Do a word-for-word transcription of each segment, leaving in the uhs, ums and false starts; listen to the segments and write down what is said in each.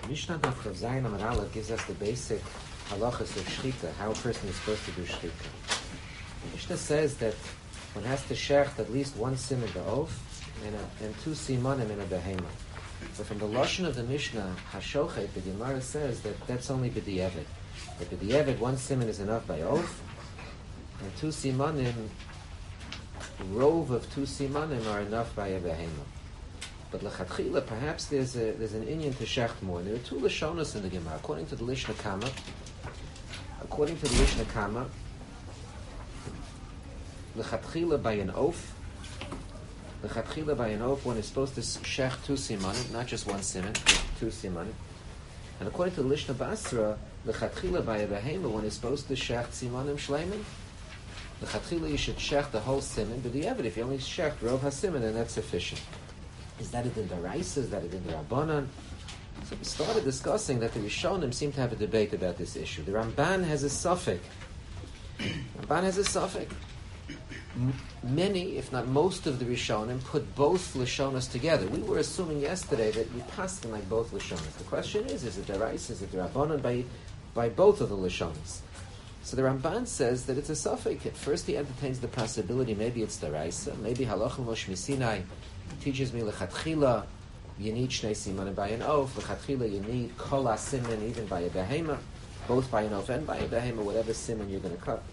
Mishnah Daf Chav Zayin Amud Aleph gives us the basic halachas of shchita, how a person is supposed to do shchita. Mishnah says that one has to shecht at least one sim in the oaf and, a, and two simanim in a behema. But from the lashon of the Mishnah, Hashochet, the Gemara says that that's only b'di'evet. That b'di'evet, one siman is enough by oaf, and two simanim, rove of two simanim are enough by a behema. But lechatchila, perhaps there's a there's an inyan to shecht more. And there are two lashonos in the Gemara. According to the Lishna Kama, according to the Lishna Kama, lechatchila by an oaf, lechatchila by an oaf, one is supposed to shecht two simanim, not just one siman, two simanim. And according to the Lishna Basra, lechatchila by a behema, one is supposed to shecht simanim shleimin. Lechatchila you should shecht the whole siman, but the evid, if you only shecht rov hasiman, then that's sufficient. Is that it in the Raisa? Is that it in the Rabbanan? So we started discussing that the Rishonim seem to have a debate about this issue. The Ramban has a suffix. Ramban has a suffix. M- many, if not most of the Rishonim, put both Lashonas together. We were assuming yesterday that we passed them like both Lashonas. The question is, is it the Raisa? Is it the Rabbanan? By, by both of the Lashonas. So the Ramban says that it's a suffix. At first he entertains the possibility, maybe it's the Raisa, maybe Halach Moshe Misinai teaches me lechatchila, you need shnei simanim by an oaf. Lechatchila, you need kol siman even by a behema, both by an oaf and by a behema, whatever siman you're going to cut.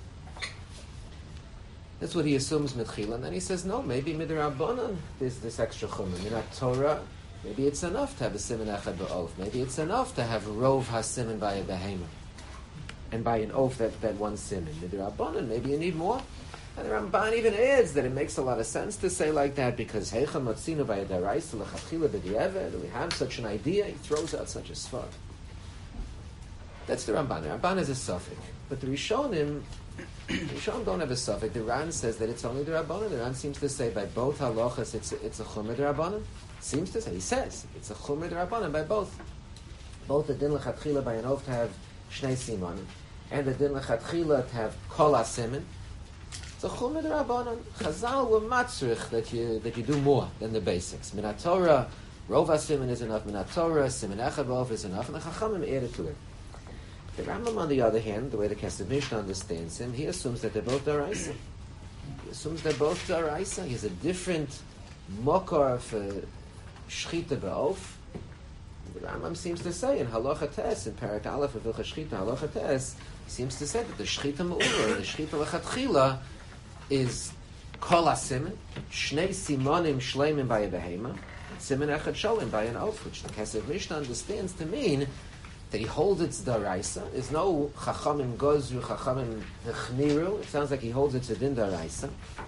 That's what he assumes mitchila, and then he says, no, maybe midrabanan there's this extra chumah. Minat Torah, maybe it's enough to have a siman echad ba'oaf. Maybe it's enough to have rov hasiman by a behema, and by an oaf that, that one siman. Midrabanan, maybe you need more. And the Ramban even adds that it makes a lot of sense to say like that because Heicha Matzinu by a Daraisa L'Chatchila B'Di'eved, we have such an idea, he throws out such a svar. That's the Ramban. The Ramban is a suffix. But the Rishonim, the Rishonim don't have a suffix. The Ran says that it's only the Rabbanan. The Ran seems to say by both halachas it's a, it's a Chumah Rabbanan. Seems to say, he says, it's a Chumah Rabbanan by both. Both the Din L'Chatchila by an oath to have Shnei Simanim, and the Din L'Chatchila to have Kol HaSiman. So Chumid Rabbanan, Chazal were matzrich that you that you do more than the basics. Minat Torah, Rov HaSiman is enough. Minat Torah, Siman Echad B'Of is enough, and the Chachamim added to it. The Rambam, on the other hand, the way the Kesef Mishnah understands him, he assumes that they're both Daraisa. He assumes they're both Daraisa. He has a different mokar for Shchita B'Of. The Rambam seems to say in Halacha Tes, in Parak Aleph of Hilchos Shchita, Halacha Tes, seems to say that the Shchita Me'ura, the Shchita L'Chatchila, is kol siman, shnei simanim shleimin by a behema, siman echad sholim by an oaf, which the Kesef Mishnah understands to mean that he holds it's daraisa. There's no chachamim gozu, chachamim nechniru. It sounds like he holds it's a din daraisa.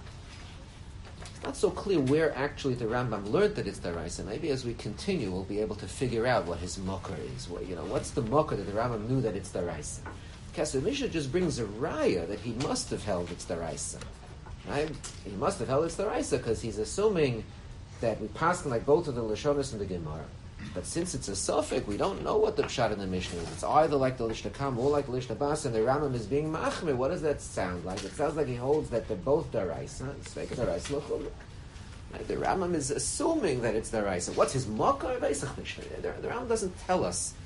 It's not so clear where actually the Rambam learned that it's daraisa. Maybe as we continue, we'll be able to figure out what his mokar is. What, you know, what's the mokar that the Rambam knew that it's daraisa? Kesef Mishnah just brings a raya that he must have held it's daraisa. Right? He must have held it's the Raisa because he's assuming that we pass like both of the Lashonis and the Gemara. But since it's a suffix, we don't know what the pshat in the Mishnah is. It's either like the Lishna Kam or like the Lishna Bas, and the Rambam is being machmir. What does that sound like? It sounds like he holds that they're both Daraisa. It's like Daraisa L'chumra. Right? The Rambam is assuming that it's Daraisa. What's his Makar Beisach Mishnah? The, the Rambam doesn't tell us.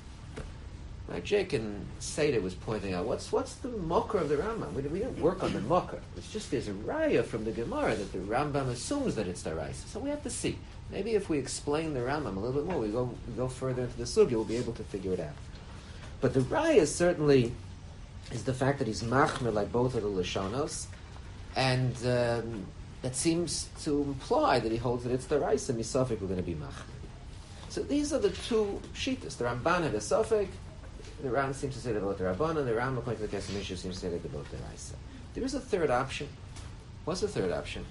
Like Jake and Seder was pointing out, what's what's the Makar of the Rambam? We, we didn't work on the Makar. It's just there's a raya from the Gemara that the Rambam assumes that it's Daraisa. So we have to see. Maybe if we explain the Rambam a little bit more, we go we go further into the sugya, we'll be able to figure it out. But the raya certainly is the fact that he's machmir like both of the Lashonos, and um, that seems to imply that he holds that it's Daraisa. Misafik we're going to be machmir. So these are the two shitas. The Ramban had a suffix. The Ram seems to say they're both the Rabbanan. The Ram, according to the Kesef Mishnah, seems to say that they're both the Raisa. There is a third option. What's the third option?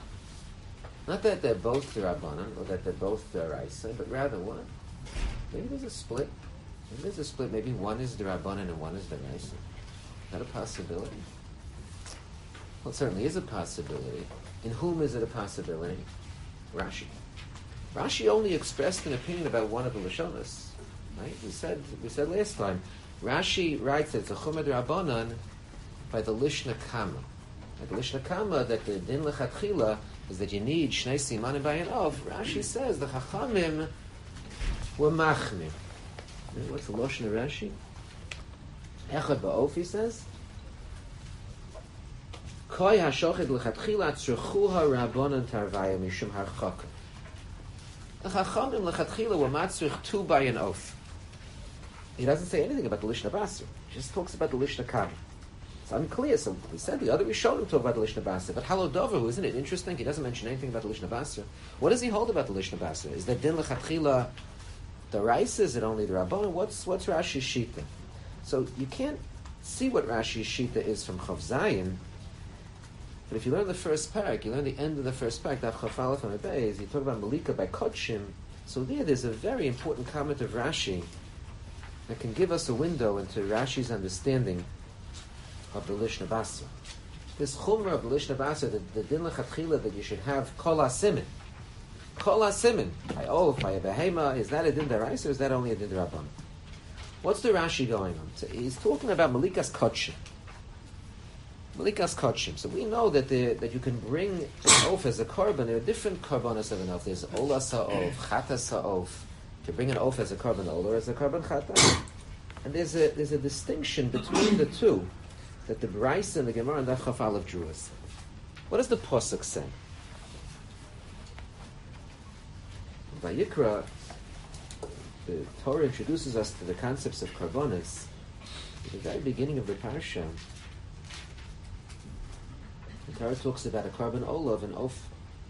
Not that they're both the Rabbanan or that they're both the Raisa, but rather what? Maybe there's a split. Maybe there's a split. Maybe one is the Rabbanan and one is the Raisa. Is that a possibility? Well, it certainly is a possibility. In whom is it a possibility? Rashi. Rashi only expressed an opinion about one of the Lashonas. Right? We said we said last time, Rashi writes that it's a Chumad Rabbanan by the Lishna Kama. By the Lishna Kama that the Din L'Chatchila is that you need Shnei Simanim by an Av. Rashi says the Chachamim were machmir. What's the Lashon of Rashi? Echad ba'of, he says. Koi hashochet l'chatchila tzruchuha rabbanan tarvaya mishum harchaka. The Chachamim l'chatchila were matzrich two by an oath. He doesn't say anything about the Lishna Basra. He just talks about the Lishna Kav. It's unclear. So we said the other Rishonim talk about the Lishna Basra. But Halodover, isn't it interesting? He doesn't mention anything about the Lishna Basra. What does he hold about the Lishna Basra? Is that din l'chatchila the Raisa? Is it only the Rabbanan? What's what's Rashi's Shita? So you can't see what Rashi's Shita is from Chav Zayin. But if you learn the first parak, you learn the end of the first parak, Daf Chaf Aleph and Beis, you talk about Malika by Kodshim. So there, there's a very important comment of Rashi that can give us a window into Rashi's understanding of the Lishna Basra. This Chumrah of the Lishna Basra, the, the Din L'Chatchila that you should have Kol HaSimin. Kol HaSimin. By Oaf, by a Behema, is that a Din D'Oraisa or is that only a Din D'Rabbanan? What's the Rashi going on? So he's talking about Malikas Kodshim. Malikas Kodshim. So we know that the, that you can bring an oaf as a korban. There are different korbanos of an oaf. There's Olas HaOf, Chatas HaOf. To bring an oaf as a korban ola or as a korban chata. And there's a there's a distinction between the two that the Braisa and the Gemara and Daf Chaf Aleph drew us. What does the Pasuk say? By Yikra, the Torah introduces us to the concepts of korbanos. At the very beginning of the parsha, the Torah talks about a korban ola of an oaf.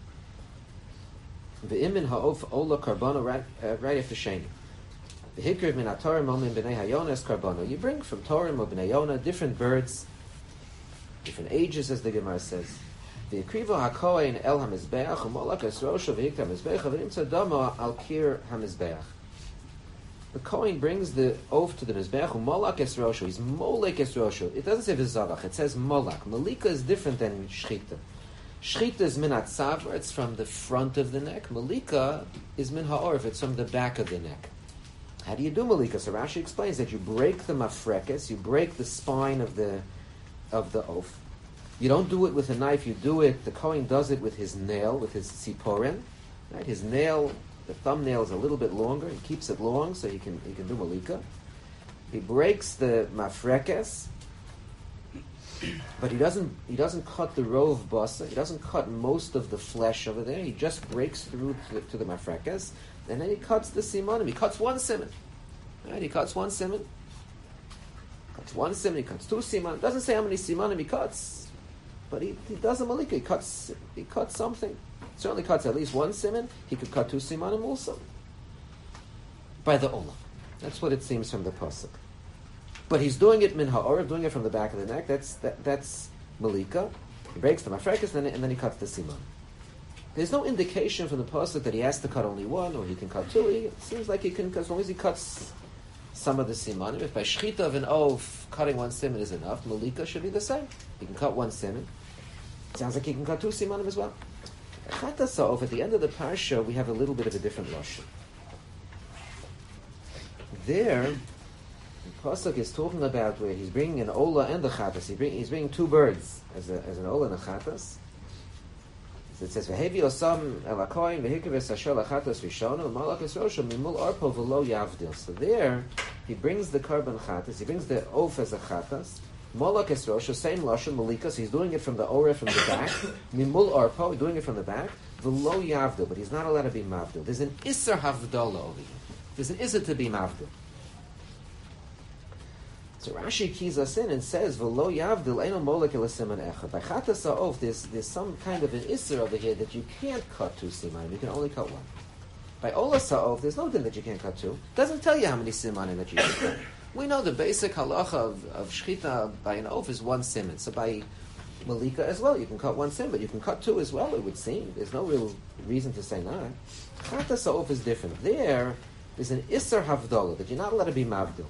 The imin ha'of ola karbano right, uh, right after sheni. The hikriv min ha'torim omin b'nei hayona es karbano. You bring from Torim or b'nei Yona different birds, different ages, as the Gemara says. The ikrivo ha'kohen el hamizbeach u'molak es rosho v'hikta hamizbeach v'nimtza dama al kir hamizbeach. The Kohen brings the oath to the mizbeach u'molak es rosho. He's molek es rosho. It doesn't say v'zavach. It says molak. Malika is different than shchita. Shchita is min hatzavar, it's from the front of the neck. Malika is min ha'orf, it's from the back of the neck. How do you do malika? So Rashi explains that you break the mafrekes, you break the spine of the of the oaf. You don't do it with a knife, you do it, the Kohen does it with his nail, with his tziporen. Right? His nail, the thumbnail is a little bit longer, he keeps it long so he can he can do malika. He breaks the mafrekes, but he doesn't he doesn't cut the rov basa. He doesn't cut most of the flesh over there. He just breaks through to, to the mafrekas, and then he cuts the simanim. He cuts one siman. Right? He cuts one siman. Cuts one siman. He cuts two simanim. Doesn't say how many simanim he cuts, but he, he does a malika. He cuts he cuts something. Certainly cuts at least one siman. He could cut two simanim also. By the olah. That's what it seems from the pasuk. But he's doing it min ha'orif, doing it from the back of the neck. That's that, that's malika. He breaks the mafrekas and then, and then he cuts the siman. There's no indication from the pasuk that he has to cut only one or he can cut two. He, it seems like he can, as long as he cuts some of the simanim. If by shchita of an oaf, cutting one siman is enough, malika should be the same. He can cut one siman. Sounds like he can cut two simanim as well. Chatas ha'of, at the end of the parsha, we have a little bit of a different lashon. There, the pasuk is talking about where he's bringing an ola and a chatas. He bring, he's bringing two birds as, a, as an ola and a chatas. So it says, "V'hevi osam el hakoyin v'hikav es asher lachatas rishonu u'malach es rosho mimul arpo v'lo yavdil." So there, he brings the korban chatas. He brings the oaf as a chatas. Malach es rosho, same lashon malika. So he's doing it from the ora, from the back. Mimul arpo, he's doing it from the back. V'lo yavdil, but he's not allowed to be mavdil. There's an isser havdalah over here. There's an isser to be mavdil. So Rashi keys us in and says, "V'lo yavdil eino molek el siman echad." By chatas ha'of, there's there's some kind of an isser over here that you can't cut two simanim. You can only cut one. By olas ha'of, there's no thing that you can't cut two. It doesn't tell you how many simanim that you can cut. We know the basic halacha of, of shchita by an oaf is one siman. So by malika as well, you can cut one siman, but you can cut two as well. It would seem there's no real reason to say not. Chatas ha'of is different. There, there's an isser havdalah that you're not allowed to be mavdil.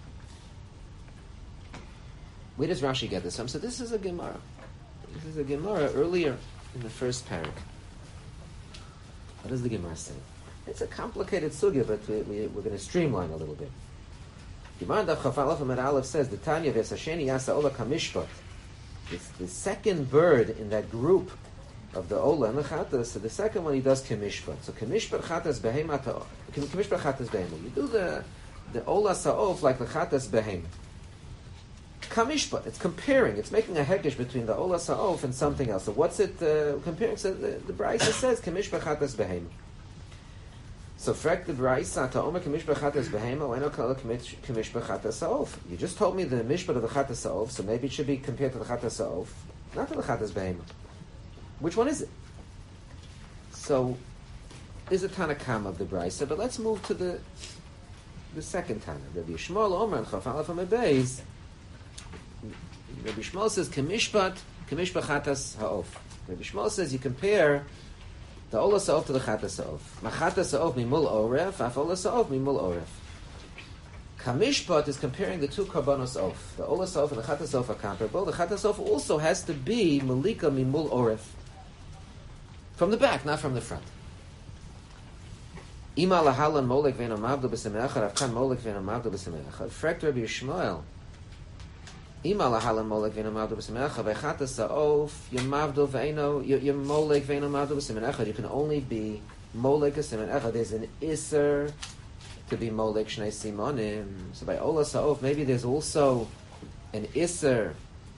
Where does Rashi get this from? So this is a Gemara. This is a Gemara earlier in the first parak. What does the Gemara say? It's a complicated sugya, but we, we, we're going to streamline a little bit. Gemara Daf Chaf Aleph Amud Aleph says, "The Tanya v'Sasheni Yasa Ola Kamishpat." It's the second bird in that group of the Ola and the Chatas. So the second one he does Kamishpat. So Kamishpat Chatas Behema. Kamishpat Chatas Behema. You do the the Olas Ha'of like the Chatas Behem. Kamishpat, it's comparing, it's making a hekesh between the Olas Ha'of and something else. So what's it uh, comparing? So the, the Braisa says, Kamishpat Chatas Behem. So frek the Braisa, Ta'omer Kamishpat Chatas Behem, or Eno Kala Kamishpat Chatas Ha'of. You just told me the Mishpat of the Chatas Ha'of, so maybe it should be compared to the Chatas Ha'of, not to the Chatas Behem. Which one is it? So, is a Tanakama of the Braisa, but let's move to the the second Tana. Rabbi Yishmael Omer and Chaf Aleph Amud Beis. Rabbi Yishmael says Kamishpat, Kamishpat Chatas Ha'of. Rabbi Yishmael says you compare the Olas Ha'of to the Chatas Ha'of. Ma Chatas Ha'of mimul oref, af Olas Ha'of mimul oref. Kamishpat is comparing the two Karbanos Of. The Olas Ha'of and the Chatas Ha'of are comparable. The Chatas Ha'of also has to be Malika mimul oref. From the back, not from the front. Ima lahalan molek ve'eno mavdo b'semei echad, avkan molek ve'eno mavdo b'semei echad. Frekt Rabbi Yishmael. Ima lahalan molek ve'eno mavdo b'semei echad, ve'chatas ha'of, yem mavdo ve'eno, yem molek ve'eno mavdo b'semei echad. You can only be molek b'semei echad. There's an iser to be molek shnei simonim. So by olas ha'of, maybe there's also an iser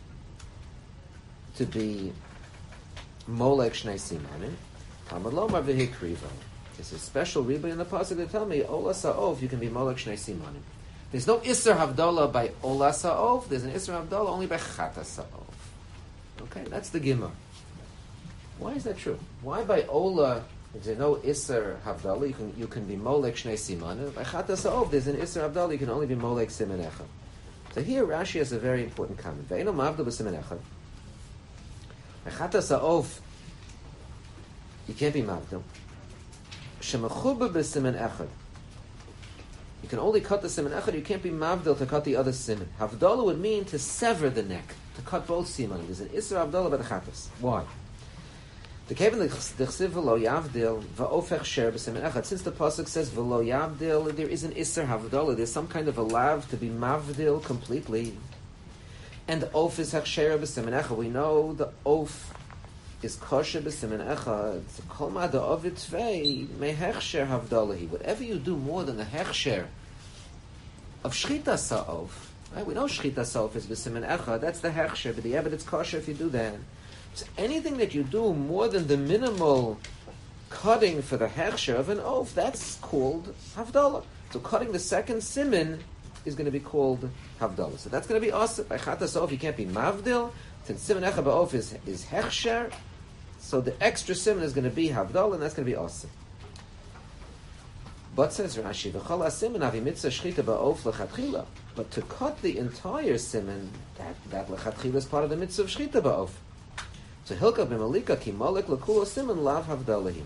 to be molek shnei simonim. Talmud lomar v'hikrivo. There's a special riba in the pasuk that tell me olas ha'of you can be molek shnei simonim. There's no iser havdalah by olas ha'of. There's an iser havdalah only by chatas ha'of. Okay, that's the gimah. Why is that true? Why by ola if there's no iser havdalah you can you can be molek shnei simonim? By chatas ha'of there's an iser havdalah you can only be molek siman echad. So here Rashi has a very important comment. Ve'eno mavdo b'siman echad. By chatas ha'of you can't be mavdo. Shemachubah b'siman echad. You can only cut the siman echad. You can't be mavdil to cut the other siman. Havdalah would mean to sever the neck, to cut both siman. There's an isra havdalah by the chatas. Why? The kevin the chsiv v'lo yavdil va'ofech sher b'siman echad. Since the pasuk says v'lo yavdil, there is an isra havdalah. There's some kind of a lav to be mavdil completely. And the oaf is hechsher b'siman echad. We know the oaf is kosher b'siman echad. Kol ma da'ovid tvei mehechsher havdalahi. Whatever you do more than the hechsher of shchita sa'of, right? We know shchita sa'of is b'siman echad. That's the hechsher, but yeah, but it's kosher if you do that. So anything that you do more than the minimal cutting for the hechsher of an oaf, that's called havdalah. So cutting the second siman is going to be called havdalah. So that's going to be asr. By chata sa'of you can't be mavdil. Since siman echad ba'of is, is hechsher, so the extra siman is going to be havdalah, and that's going to be asr. But says Rashi, v'chol ha'siman avi mitzvah shchita ba'of lechatchila. But to cut the entire siman, that that lechatchila is part of the mitzvah of shchita ba'of. So hilka b'malika ki molek l'kulo siman lav havdalahi.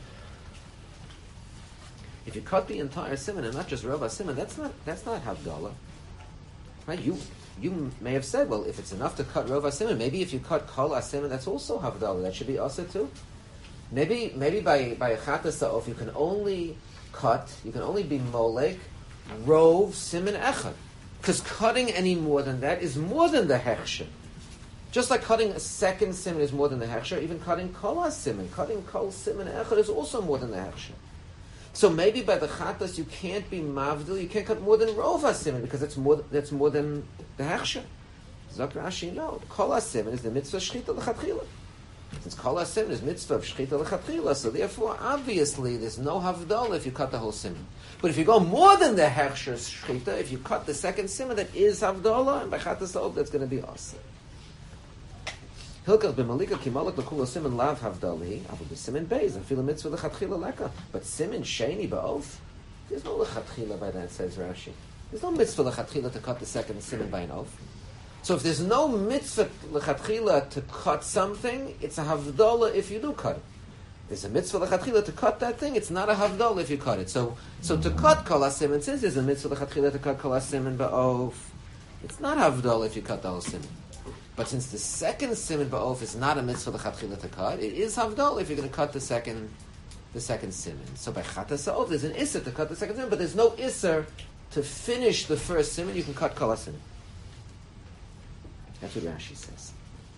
If you cut the entire siman and not just rova siman, that's not that's not havdalah. Right? You you may have said, well, if it's enough to cut rova siman, maybe if you cut kol siman, that's also havdalah. That should be asa too. Maybe maybe by by a chatas sa'of you can only cut, you can only be molek rov siman echad, because cutting any more than that is more than the hechsher. Just like cutting a second siman is more than the hechsher, even cutting kol siman, cutting kol siman echad is also more than the hechsher. So maybe by the chatas you can't be mavdil, you can't cut more than rov siman because that's more that's more than the hechsher. Zok Rashi, no, kol siman is the mitzvah shchita lechatchila. Since kol siman is mitzvah of shchita lechatchila, so therefore obviously there's no havdalah if you cut the whole siman. But if you go more than the hechsher shchita, if you cut the second siman, that is havdalah, and by chatas sa'of that's going to be asa. Hilkach b'malika kimalak l'kulo siman lav havdali, avu b'siman beis, and fila mitzvah l'chatchila leka. But siman sheni ba'of, there's no l'chatchila by that, says Rashi. There's no mitzvah l'chatchila to cut the second siman by an oaf. So if there's no mitzvah l'chatchila to cut something, it's a havdalah if you do cut it. There's a mitzvah l'chatchila to cut that thing, it's not a havdalah if you cut it. So so to cut kol siman, since there's a mitzvah l'chatchila to cut kol siman ba'of, it's not havdalah if you cut the whole siman. But since the second siman ba'of is not a mitzvah l'chatchila to cut, it is havdalah if you're going to cut the second, the second siman. So by chatas sa'of, there's an iser to cut the second siman, but there's no iser to finish the first siman. You can cut kol siman. That's what Rashi says.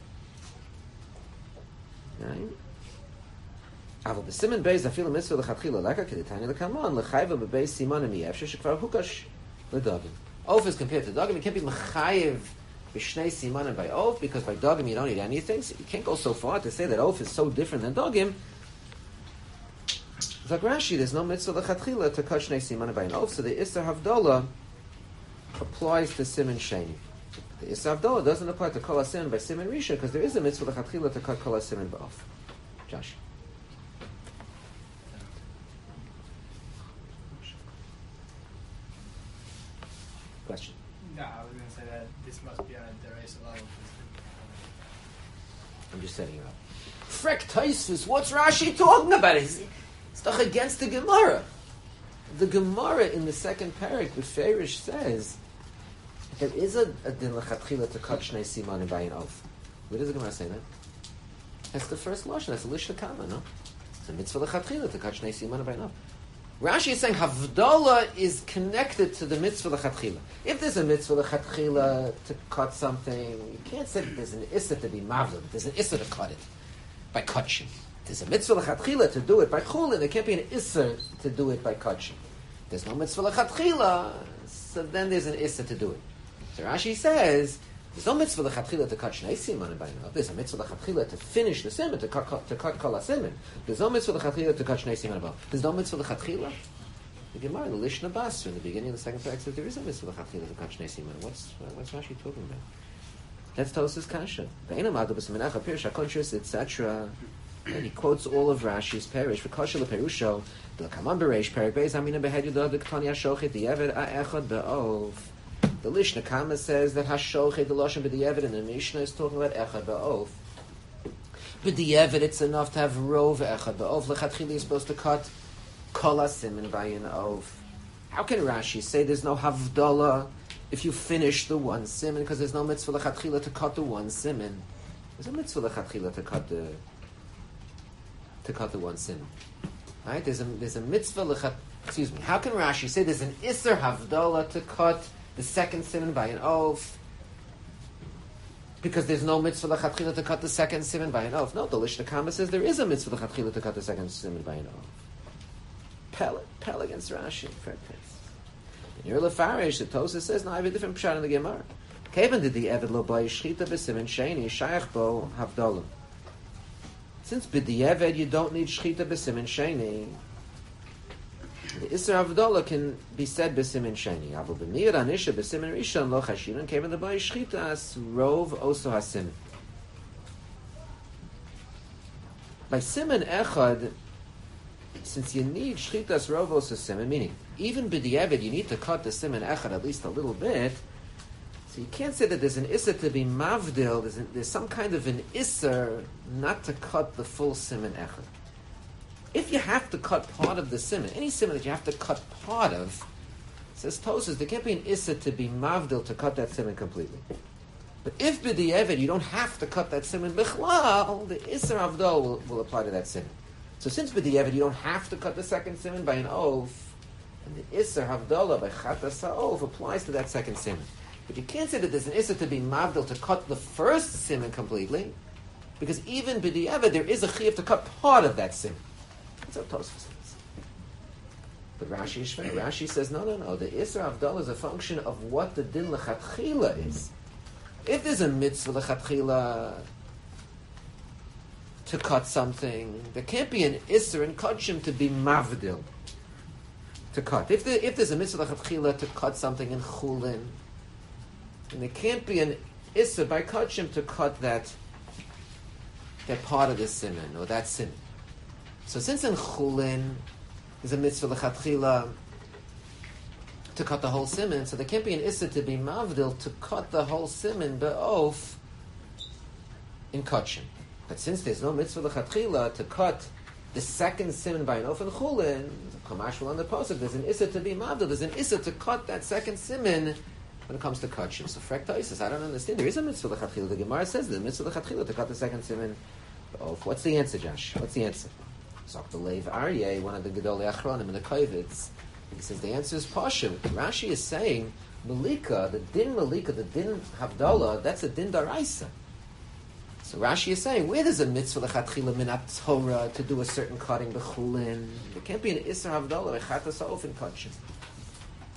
Right? Aval b'siman beis afilu mitzvah l'chatchila leka kedetanya l'kamon l'chayva b'beis simanim yefshe shekvar hukash L'dagim. Of is compared to dagim. You can't be mechayev b'shnei simanim by of, because by dagim you don't need anything. So you can't go so far to say that of is so different than dagim. It's like Rashi, there's no mitzvah lechatchila to cut shnei simanim by an of, so the Issar Havdalah applies to Siman Sheni. The Issar Havdalah doesn't apply to Kol HaSiman by Siman Rishon, because there is a mitzvah lechatchila to cut Kol HaSiman by of. Josh. Question. No, I was going to say that this must be on a Deraisa level. I'm just setting it up. Frek Taisus, what's Rashi talking about? It's, it's doch against the Gemara. The Gemara in the second parak, the Farish says, there is a, a din lechatchila to cut shnei simanim by an of. Where does the Gemara say that? That's the first lashon. That's a lishna kama, no? It's a mitzvah lechatchila to cut shnei simanim by an of. Rashi is saying Havdalah is connected to the mitzvah lechatchila. If there's a mitzvah lechatchila to cut something, you can't say that there's an issa to be mavlim. There's an issa to cut it by kutshim. There's a mitzvah lechatchila to do it by chulin. There can't be an issa to do it by kutshim. There's no mitzvah lechatchila, so then there's an issa to do it. So Rashi says there's no mitzvah lechatchila to cut shnei simanim by an of. There's a mitzvah lechatchila to finish the siman, to cut to cut kol siman. There's no mitzvah lechatchila to cut shnei simanim by. There's no mitzvah lechatchila. The Gemara, the Lishna Basra, in the beginning of the second parak says there is a mitzvah lechatchila to cut shnei simanim. What's what's Rashi talking about? That's Tosas Kasha. Be'enam adu b'semenacha pirush hakonshus et cetera. And he quotes all of Rashi's parish for Kasha leperusho. The Kaman bereish parak beis amina behed yudod the Ketani hashochet the Eved ha'echad be'ov. The Lishna Kama says that Hashochet the Lashon b'di'evet, and the Mishnah is talking about Echad ba'ov. B'di'evet, it's enough to have Rov Echad ba'ov. Lechatchili is supposed to cut Kol HaSiman by an ov. How can Rashi say there's no Havdalah if you finish the one siman, because there's no mitzvah lechatchila to cut the one siman? There's a mitzvah lechatchila to cut the to cut the one siman. Right? There's a there's a mitzvah lechat. Excuse me. How can Rashi say there's an Isser Havdalah to cut the second siman by an oath, because there's no mitzvah lechatchila to cut the second siman by an oath? No, the Lishna Kama says there is a mitzvah lechatchila to cut the second siman by an oath. Pel, Pel against Rashi. In your Lefarish, the Tosas says, no, I have a different pshat in the Gemara. Kevin did the Eved lo by shchita b'siman sheni shayach bo havdalah. Since b'di'eved you don't need shchita b'siman sheni, the Isser Havdalah can be said b'simin sheni. Aval b'mir anisha b'simin rishon lo chashirin came in the bay shchitas rov also hasimin. By simin echad, since you need shchitas rov also simin, meaning even b'di'evid you need to cut the simin echad at least a little bit. So you can't say that there's an isser to be mavdil. There's, an, there's some kind of an isser not to cut the full simin echad. If you have to cut part of the siman, any siman that you have to cut part of, says Tosas, there can't be an issa to be mavdil to cut that siman completely. But if b'di'evid you don't have to cut that siman bichlal, the issa avdol will, will apply to that siman. So since b'di'evid you don't have to cut the second siman by an oath, and the issa avdolah by chatas ha'of applies to that second siman. But you can't say that there's an issa to be mavdil to cut the first siman completely, because even b'di'evid there is a chiyuv to cut part of that siman. That's what Tosfos says. But Rashi is shvei. Rashi says, no, no, no. The Isra Avdal is a function of what the din lechatchila is. If there's a mitzvah lechatchila to cut something, there can't be an Isra in Kachim to be mavdil to cut. If, there, if there's a mitzvah lechatchila to cut something in Chulin, and there can't be an Isra by Kachim to cut that, that part of the siman, or that siman. So since in Chulin is a mitzvah lechatchila to cut the whole siman, so there can't be an issa to be mavdil to cut the whole siman be'of in kachim. But since there's no mitzvah lechatchila to cut the second siman by an of in Chulin, Kamash will on the posuk, there's an issa to be mavdil, there's an issa to cut that second siman when it comes to kachim. So Frekta says, I don't understand. There is a mitzvah lechatchila. The Gemara says the mitzvah lechatchila to cut the second siman be'of. What's the answer, Josh? What's the answer? Dr. Lev Aryeh, one of the Gedolei Achronim in the Kovetz, he says the answer is Pasha. Rashi is saying Malika, the din Malika, the din Havdalah, that's a din Daraisa. So Rashi is saying, where there's a mitzvah lechatchila minat Torah to do a certain cutting b'chulin, there can't be an Isser Havdalah lechat ha'of in kachim.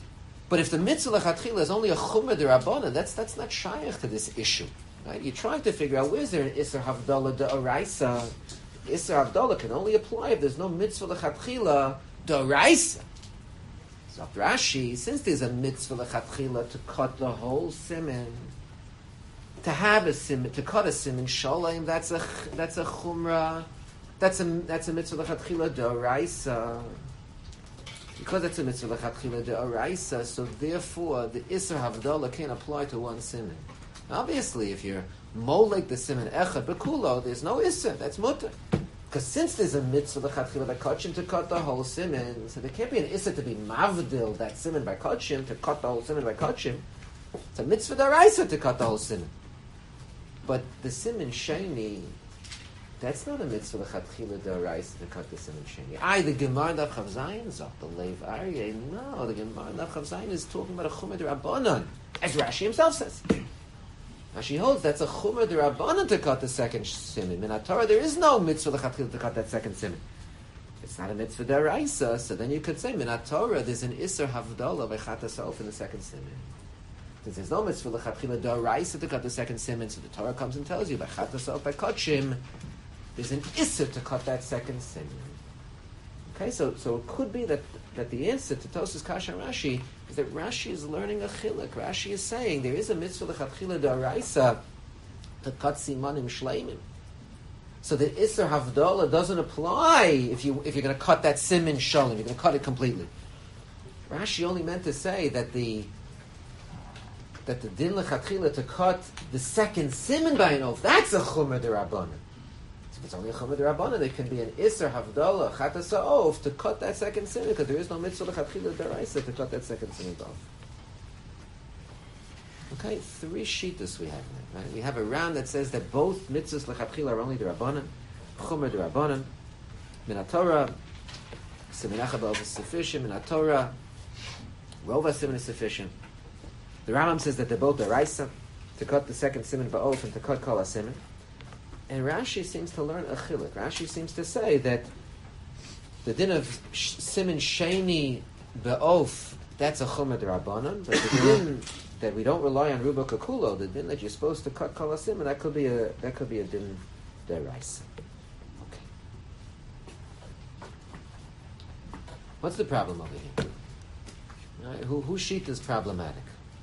But if the mitzvah lechatchila is only a chumrah derabbanan, that's that's not shaykh to this issue. Right? You're trying to figure out where's there an Isser Havdalah D'Oraisa. Isser Havdalah can only apply if there's no mitzvah lechatchila D'Oraisa. So Rashi, since there's a mitzvah lechatchila to cut the whole siman, to have a siman, to cut a siman sholem, that's a that's a chumrah, that's a that's a mitzvah lechatchila D'Oraisa. Because it's a mitzvah lechatchila D'Oraisa, so therefore the Isser Havdalah can't apply to one siman. Obviously, if you're molek the siman echad bekulo, there's no isser. That's mutter. Because since there's a mitzvah lechatchila by kachim to cut the whole siman, so there can't be an isser to be mavdil that siman by kachim to cut the whole siman by kachim. It's a mitzvah daraisa to cut the whole siman. But the siman sheni, that's not a mitzvah lechatchila daraisa to cut the siman sheni. I the Gemara Daf Chav Zayin zok the Leiv Aryeh. No, the Gemara Daf Chav Zayin is talking about a chumah d'Rabbanan, as Rashi himself says. Now she holds that's a chumrah d'Rabbanan to cut the second siman. In Torah, there is no mitzvah lechatchila to cut that second siman. It's not a mitzvah d'Oraisa, so then you could say in Torah there's an Isser Havdalah by Chatasov in the second siman. Since there's no mitzvah lechatchila d'Oraisa to cut the second siman, so the Torah comes and tells you by Chatasov by Kachim, there's an Isser to cut that second siman. Okay, so so it could be that that the answer to Tosas Kasha Rashi is that Rashi is learning a chiluk. Rashi is saying there is a mitzvah lechatchila d'Oraisa to cut simanim shleimim. So the Isser Havdalah doesn't apply if you if you're going to cut that siman shalom. You're going to cut it completely. Rashi only meant to say that the that the din lechatchila to cut the second siman by an oath, that's a chumrah d'Rabbanan. If it's only a chumrah d'Rabbanan, there can be an Isser Havdalah Chatas Ha'of to cut that second sin, because there is no mitzvah lechatchila d'Oraisa to cut that second sin off. Okay, three shittas we have now. Right? We have a round that says that both mitzvahs lechatchila are only d'Rabbanan, chumrah d'Rabbanan, min haTorah, siman echad ba'of is sufficient, min haTorah, rov hasiman is sufficient. The Rambam says that they're both d'Oraisa, to cut the second siman ba'of and to cut kol hasiman. And Rashi seems to learn a chiluk. Rashi seems to say that the din of siman sheni be'of, that's a chumrah d'Rabbanan, but the din that we don't rely on ruba kakulo, the din that you're supposed to cut kol hasiman, that could be a that could be a din d'Oraisa. Okay. What's the problem over here? Right? Who whose sheet is problematic?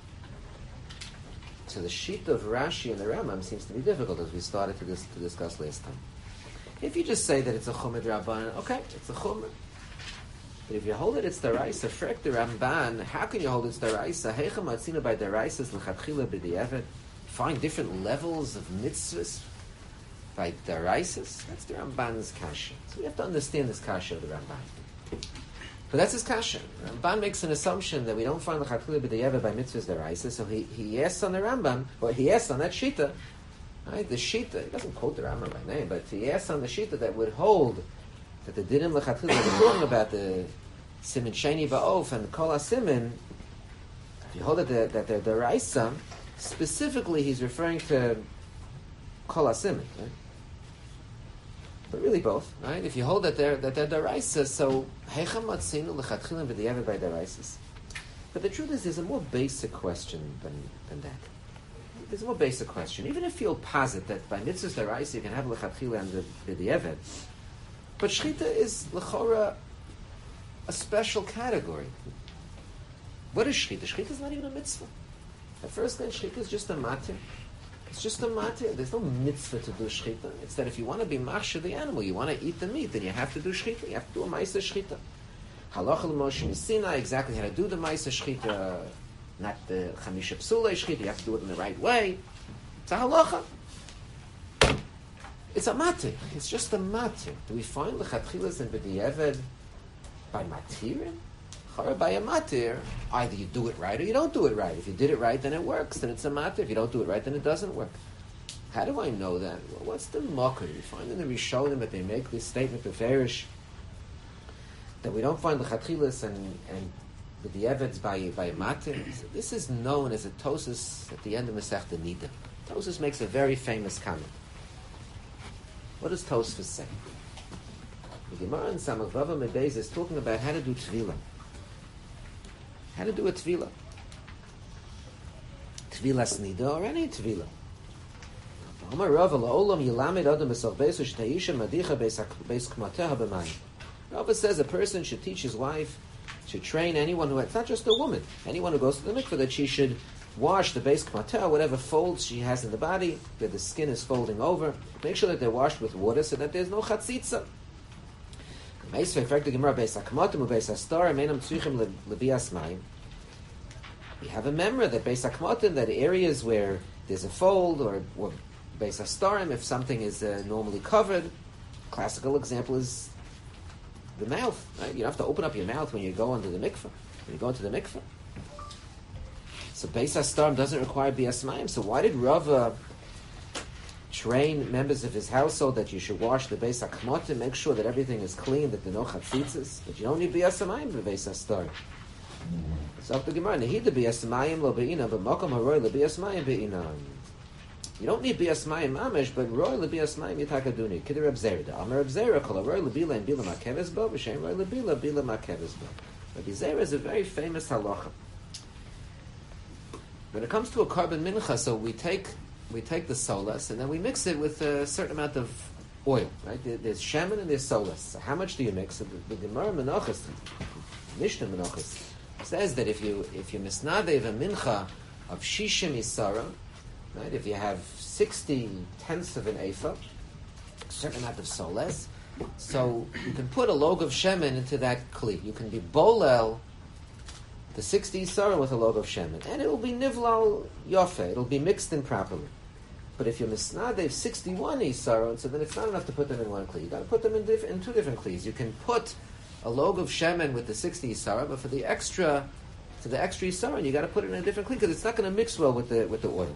So the sheet of Rashi and the Rambam seems to be difficult, as we started to, dis- to discuss last time. If you just say that it's a chumrah d'Rabbanan, okay, it's a chumrah. But if you hold it, it's daraisa. Frek the Ramban, how can you hold it's daraisa? Heicha matzina by daraisas l'chatchila b'di'evet. Find different levels of mitzvahs by daraisas. That's the Ramban's kasha. So we have to understand this kasha of the Ramban. But that's his kasha. Ramban makes an assumption that we don't find the chatchila b'di'evet by mitzvahs deraisa, so he, he asks on the Rambam, or he asks on that shita, right? The shita, he doesn't quote the Rambam by name, but he asks on the shita that would hold that the dinim l'chatchila we're talking about, the siman sheni ba'of and the kol hasiman, if you hold it that, that they're deraisa, specifically he's referring to kol hasiman, right? But really both, right? If you hold that they're that they're daraisa, so heicha matzinu lechatchilim b'di'evet by daraisas. But the truth is, there's a more basic question than than that. There's a more basic question. Even if you'll posit that by mitzvahs daraisa you can have lechatchila and b'di'evet, but shchita is lechora a special category. What is shchita? Shchita is not even a mitzvah. At first, then shchita is just a matir. It's just a matir. There's no mitzvah to do shchita. It's that if you want to be machshir the animal, you want to eat the meat, then you have to do shchita. You have to do a ma'aseh shchita. Halacha l'Moshe Sinai, exactly how to do the ma'aseh shchita, not the chamisha psulei shchita. You have to do it in the right way. It's a halacha. It's a matir. It's just a matir. Do we find lechatchilas and b'di'evet by matirin? By a matir, either you do it right or you don't do it right. If you did it right, then it works. Then it's a matir. If you don't do it right, then it doesn't work. How do I know that? Well, what's the makar? We find in the Rishonim that they make this statement of Farish that we don't find the chatchilas and and the eveds by by a matir. So this is known as a Tosas at the end of Masechta Nida. Tosas makes a very famous comment. What does Tosfos say? The Gemara in Samach Bava Medbeis is talking about how to do tefillah. how to do a tvila. Tvila snida or any tvila. Rava says a person should teach his wife, should train anyone who, it's not just a woman, anyone who goes to the mikveh, that she should wash the base kmateh, whatever folds she has in the body, where the skin is folding over, make sure that they're washed with water so that there's no chatzitza. We have a memra that beis hakmatim, that areas where there's a fold, or, or beis hastarim, if something is uh, normally covered, classical example is the mouth. Right? You don't have to open up your mouth when you go into the mikveh. When you go into the mikveh. So beis hastarim doesn't require bias mayim. So why did Rava train members of his household that you should wash the beis hakmatim, make sure that everything is clean, that there are no chatzitzas, but you don't need bias mayim for beis hastarim? So the Gemara, nehida bias mayim lo beina, but makom haroy le bias mayim beina. You don't need bias mayim mamish, but roy le bias mayim yitakaduni. Kidder abzerida. Amar abzera kol roy le bila and bila makeves bo, v'shem roy le bila bila makeves bo. Rabbi Zera is a very famous halacha. When it comes to a carbon mincha, so we take we take the solas and then we mix it with a certain amount of oil, right? There's shemen and there's solas. So how much do you mix? So the, the Gemara Menachos, Mishnah Menachos, says that if you if you misnadev a mincha of shishim isara, right? If you have sixty tenths of an ephah, a certain amount of soles, so you can put a log of shemen into that kli. You can be bolel the sixty isara with a log of shemen, and it will be nivlal yofe. It'll be mixed in properly. But if you misnadev sixty-one isara, so then it's not enough to put them in one kli. You got to put them in, diff- in two different klis. You can put a log of shemen with the sixty isara, but for the extra, for the extra isara, you got to put it in a different kli because it's not going to mix well with the with the oil.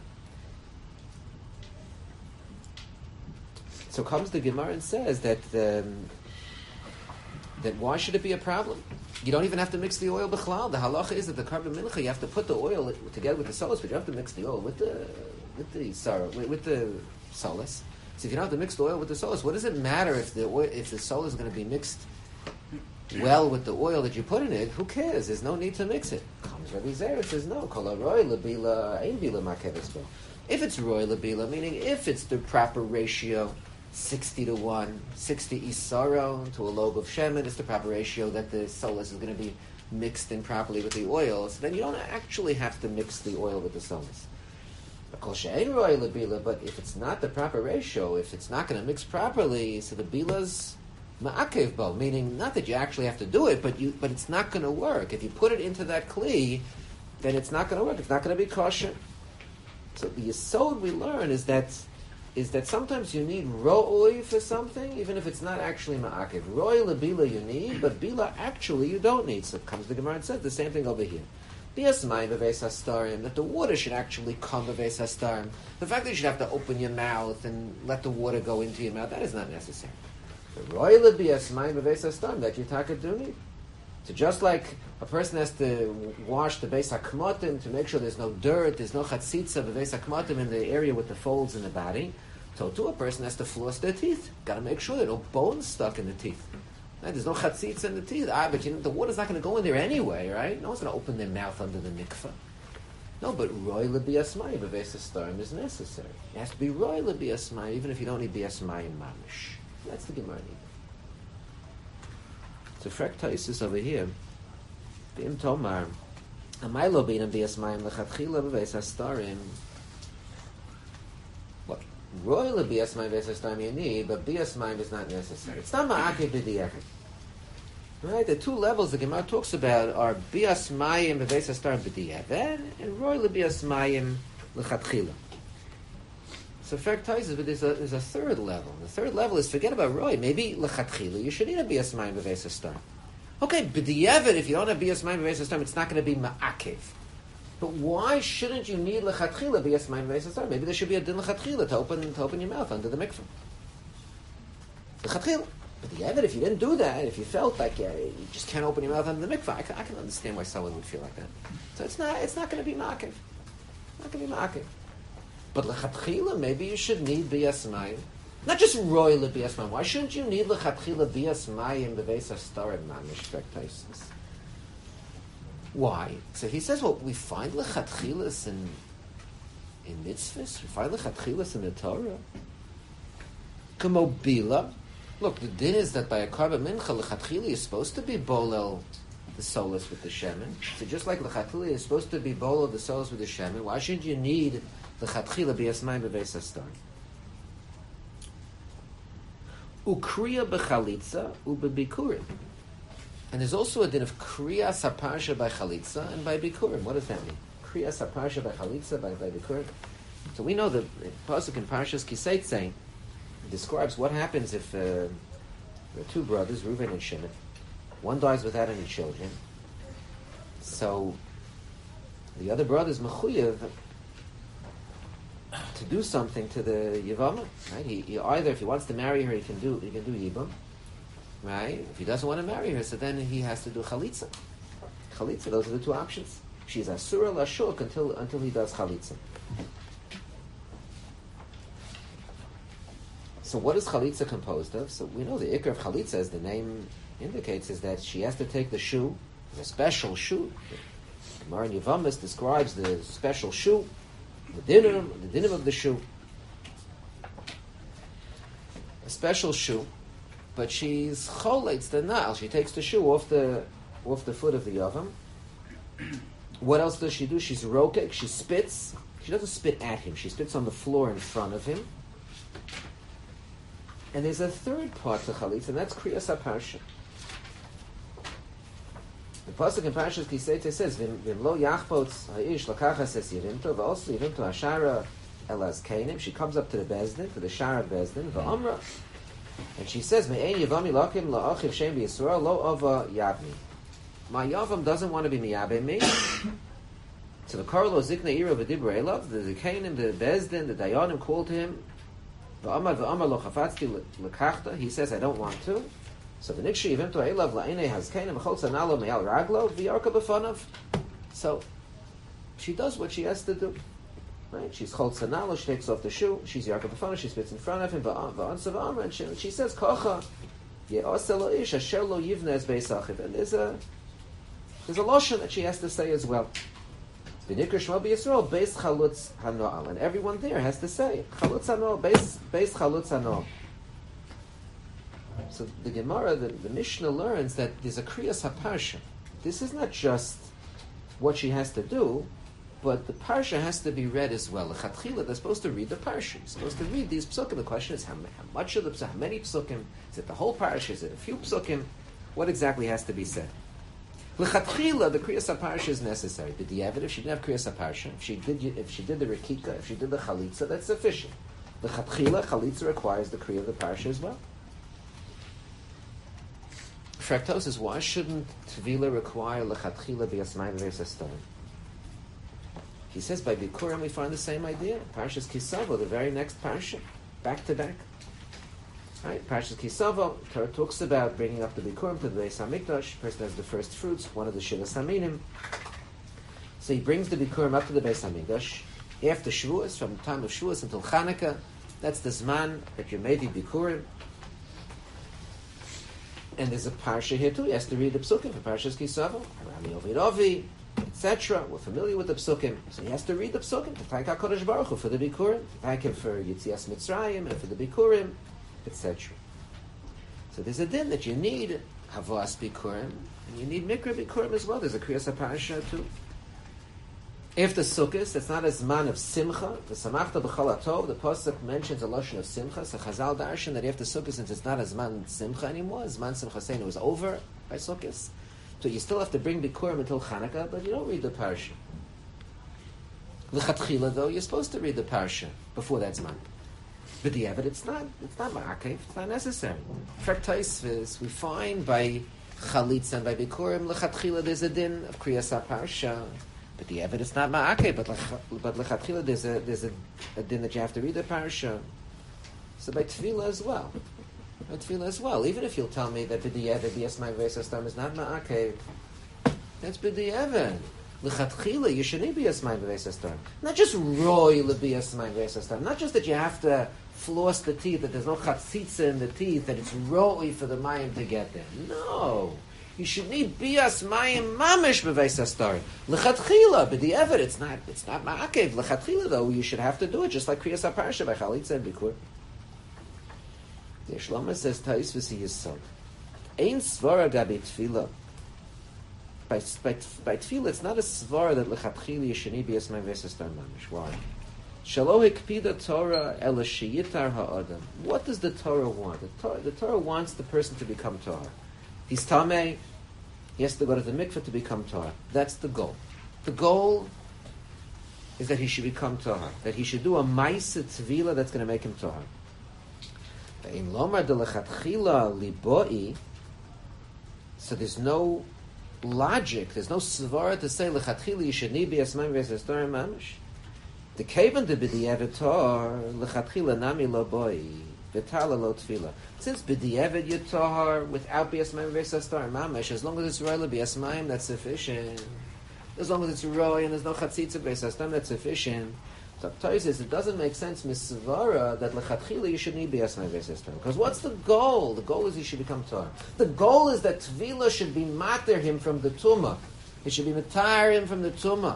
So comes the Gemara and says that um, that why should it be a problem? You don't even have to mix the oil b'chlal. The halacha is that the carbon mincha, you have to put the oil together with the solas, but you have to mix the oil with the with the sarah, with, with the solas. So if you don't have to mix the oil with the solas, what does it matter if the oil, if the solas is going to be mixed well with the oil that you put in it? Who cares? There's no need to mix it. Comes Rabbi Zera, says no. Kol haroy lebila ein bila makeves bo. If it's roy lebila, meaning if it's the proper ratio, sixty to one, sixty isaro to a log of shemen, it's the proper ratio that the solas is going to be mixed in properly with the oil. So then you don't actually have to mix the oil with the solas. But if it's not the proper ratio, if it's not going to mix properly, so the bila's ma'akev bo, meaning not that you actually have to do it, but you but it's not going to work. If you put it into that kli, then it's not going to work. It's not going to be kosher. So the yesod we learn is that is that sometimes you need ro'oi for something, even if it's not actually ma'akev. Ro'oi lebila you need, but bila actually you don't need. So it comes the Gemara and says the same thing over here. Bias mayim b'veis hastarim, that the water should actually come b'veis hastarim. The fact that you should have to open your mouth and let the water go into your mouth, that is not necessary. The ro'oi lebias mayim b'veis hastarim, that you taka do need. So just like a person has to wash the beis hakmatim to make sure there's no dirt, there's no chatzitza b'beis hakmatim in the area with the folds in the body, so too a person has to floss their teeth. Got to make sure there are no bones stuck in the teeth. Right? There's no chatzitza in the teeth. Ah, but you know, the water's not going to go in there anyway, right? No one's going to open their mouth under the mikveh. No, but roy lebias mayim b'veis hastarim is necessary. It has to be roy lebias mayim, even if you don't need bias mayim mamish. That's the Gemara need. So Frek Taisus over here, B'im Tomar, Amai lo b'inam bias mayim lechatchila b'veis hastarim. What? Roy lebias mayim b'veis hastarim you need, but bias mayim is not necessary. It's not ma'akev b'di'echad. Right? The two levels the Gemara talks about are bias mayim b'veis hastarim b'di'echad and roy lebias mayim lechatchila. So Frek Taisus, but there's a, there's a third level. The third level is forget about roy. Maybe lechatchila you should need a bias mayim b'veis hastarim. Okay, b'di'evet, if you don't have bias mayim b'veis hastarim, it's not going to be ma'akev. But why shouldn't you need lechatchila bias mayim b'veis hastarim? Maybe there should be a din lechatchila to open to open your mouth under the mikveh. Lechatchila. B'di'evet, if you didn't do that, if you felt like yeah, you just can't open your mouth under the mikveh, I can, I can understand why someone would feel like that. So it's not it's not going to be ma'akev. Not going to be ma'akev. But lechatchila, maybe you should need bias mayim. Not just roy lebias mayim. Why shouldn't you need lechatchila bias mayim b'veis hastarim mamish Frek Taisus? Why? So he says, well, we find lechatchilas in in mitzvahs. We find lechatchilas in the Torah. Kamobila. Look, the din is that by a karba mincha, lechatchila is supposed to be bolel the solas with the shemen. So just like lechatchila is supposed to be bolel the solas with the shemen, why should you need lechatchila b'yasmayim b'veis hastar? Ukriya b'chalitza u'b'bikurim. And there's also a din of kriya saparsha by chalitza and by bikurim. What does that mean? Kriya saparsha by chalitza by, by bikurim. So we know the pasuk in Parshas Kiseitze describes what happens if uh, there are two brothers, Reuven and Shimon. One dies without any children. So the other brother is mechuyev to do something to the Yevama. Right? He, he either, if he wants to marry her, he can do he can do Yibam. Right? If he doesn't want to marry her, so then he has to do Chalitza. Chalitza, those are the two options. She's Asura Lashuk until until he does Chalitza. So what is Chalitza composed of? So we know the Ikar of Chalitza, as the name indicates, is that she has to take the shoe, a special shoe. The Gemara in Yevamos describes the special shoe, the dinim, the dinim of the shoe. A special shoe, but she's choletz the Nile. She takes the shoe off the off the foot of the Yavam. What else does she do? She's rokek, she spits. She doesn't spit at him, she spits on the floor in front of him. And there's a third part to Chalitza, and that's Kriyas HaParsha. The pasuk in Parshas Kiseitze says, "Vim lo yachpotz ha'ish lakachas es yivimto, v'osu yivimto hashara elaz keinim." She comes up to the bezdin, to the shara bezdin, v'amra, and she says, "Me'ein yivami lakim la'achiv shem b'Yisrael lo ova yavmi." My yavam doesn't want to be miyabe me. So the karlo zikna ira v'dibra elav, the keinim, the bezdin, the dayanim called to him. V'amar v'amar lo chafatzti l'kachta. He says, "I don't want to." So the nikshi yivim to elav la'inei hazkenim v'chol tzanalo me'al raglo v'yarka b'fanav. So she does what she has to do. Right? She's chol tzanalo. She takes off the shoe. She's yarka b'fanav. She spits in front of him. V'ansav amar, and she, she says, "Kocha ye'oseh lo ish asher lo yivna es beis achiv." And there's a there's a loshon that she has to say as well. V'nikra shmo b'Yisrael beis chalutz hanoal, and everyone there has to say chalutz hanoal, beis beis chalutz hanoal. So the Gemara, the, the Mishnah learns that there's a kriyas haparsha. This is not just what she has to do, but the parsha has to be read as well. L'chatchila, they're supposed to read the parsha. You're supposed to read these psukim. The question is how, how much of the psukim, how many psukim? Is it the whole parsha? Is it a few psukim? What exactly has to be said? L'chatchila, the kriyas haparsha is necessary. Did the evidence? If she didn't have kriyas haparsha, if she did, if she did the rekika, if she did the chalitza, that's sufficient. L'chatchila, chalitza requires the kriya of the parsha as well. Fraktos says, why shouldn't Tvila require lechatchila b'yasmayim v'veis hastar? He says by Bikurim we find the same idea. Parshas Kisavo, the very next parsha, back to back. Right? Parshas Kisavo, Torah talks about bringing up the Bikurim to the Beis Hamikdash. The person has the first fruits, one of the Shivas Haminim. So he brings the Bikurim up to the Beis Hamikdash after Shavuos, from the time of Shavuos until Chanukah. That's the Zman that you're made Bikurim. And there's a parsha here too. He has to read the psukim for Parshas Kisavo, Rami Ovid Ovi, et cetera. We're familiar with the psukim, so he has to read the psukim to thank HaKadosh Baruch Hu for the Bikurim, to thank him for Yitzias Mitzrayim and for the Bikurim, et cetera. So there's a din that you need Havas Bikurim and you need Mikra Bikurim as well. There's a Kriyas HaParsha too. After Sukkot, it's not a Zman of Simcha. The Samachta B'chol HaTov, the Pasuk mentions a lotion of Simcha. So Chazal darshan that after Sukkot, since it's not a Zman Simcha anymore, Zman Simcha Seinu was over by Sukkot. So you still have to bring Bikurim until Chanukah, but you don't read the Parsha. L'chatchila, though, you're supposed to read the Parsha before that Zman. But the evidence, it's not, it's not ma'akev, it's not necessary. Frak Taisvis, we find by Chalitza and by Bikurim, L'chatchila, there's a din of Kriyas HaParsha. But the evidence not ma'akeh, but but lechatchila there's a there's a, a din that you have to read the parsha. So by tefillah as well, by tefillah as well. Even if you'll tell me that b'di'evet b'yasmayim v'veis hastar is not ma'akeh, that's b'di'evet. Lechatchila you should need b'yasmayim v'veis hastar. Not just roy l'b'yasmayim v'veis hastar. Not just that you have to floss the teeth, that there's no chatzitza in the teeth, that it's roy for the mayim to get there. No. You should need bias mayim mamish beveis hastarim. Lechatchila, but the evidence, it's not, it's not ma'akev. Lechatchila, though, you should have to do it, just like Kriyas HaParsha by Chalitza and Bikur. The Shlomo says, Tais v'si yisod. Ein svara gabi tefillah. By, by, by tefillah, it's not a svara that lechatchila you should need bias mayim beveis hastarim mamish. Why? Shalo hikpida Torah ela sheyitar ha'adam. What does the Torah want? The Torah, the Torah wants the person to become Torah. He's Tameh, he has to go to the mikveh to become Torah. That's the goal. The goal is that he should become Torah. That he should do a ma'aseh tvila that's going to make him Torah. Ve'in lomar de lechatchila liboi, so there's no logic, there's no svara to say lechatchila you should need bias mayim beveis hastarim mamish. The kaven de b'di'evet tor lechatchila nami lo boi v'tala lo tefila. Since b'di'evet you tahar without bias mayim beveis hastarim mamish, as long as it's roy bias mayim, that's sufficient. As long as it's roy and there's no chatzitza beveis hastarim, that's sufficient. So Torah says it doesn't make sense misvara that lechatchila you should need bias mayim beveis hastarim. Because what's the goal? The goal is he should become Torah. The goal is that tefila should be mater him from the tumah. It should be matar him from the tumah.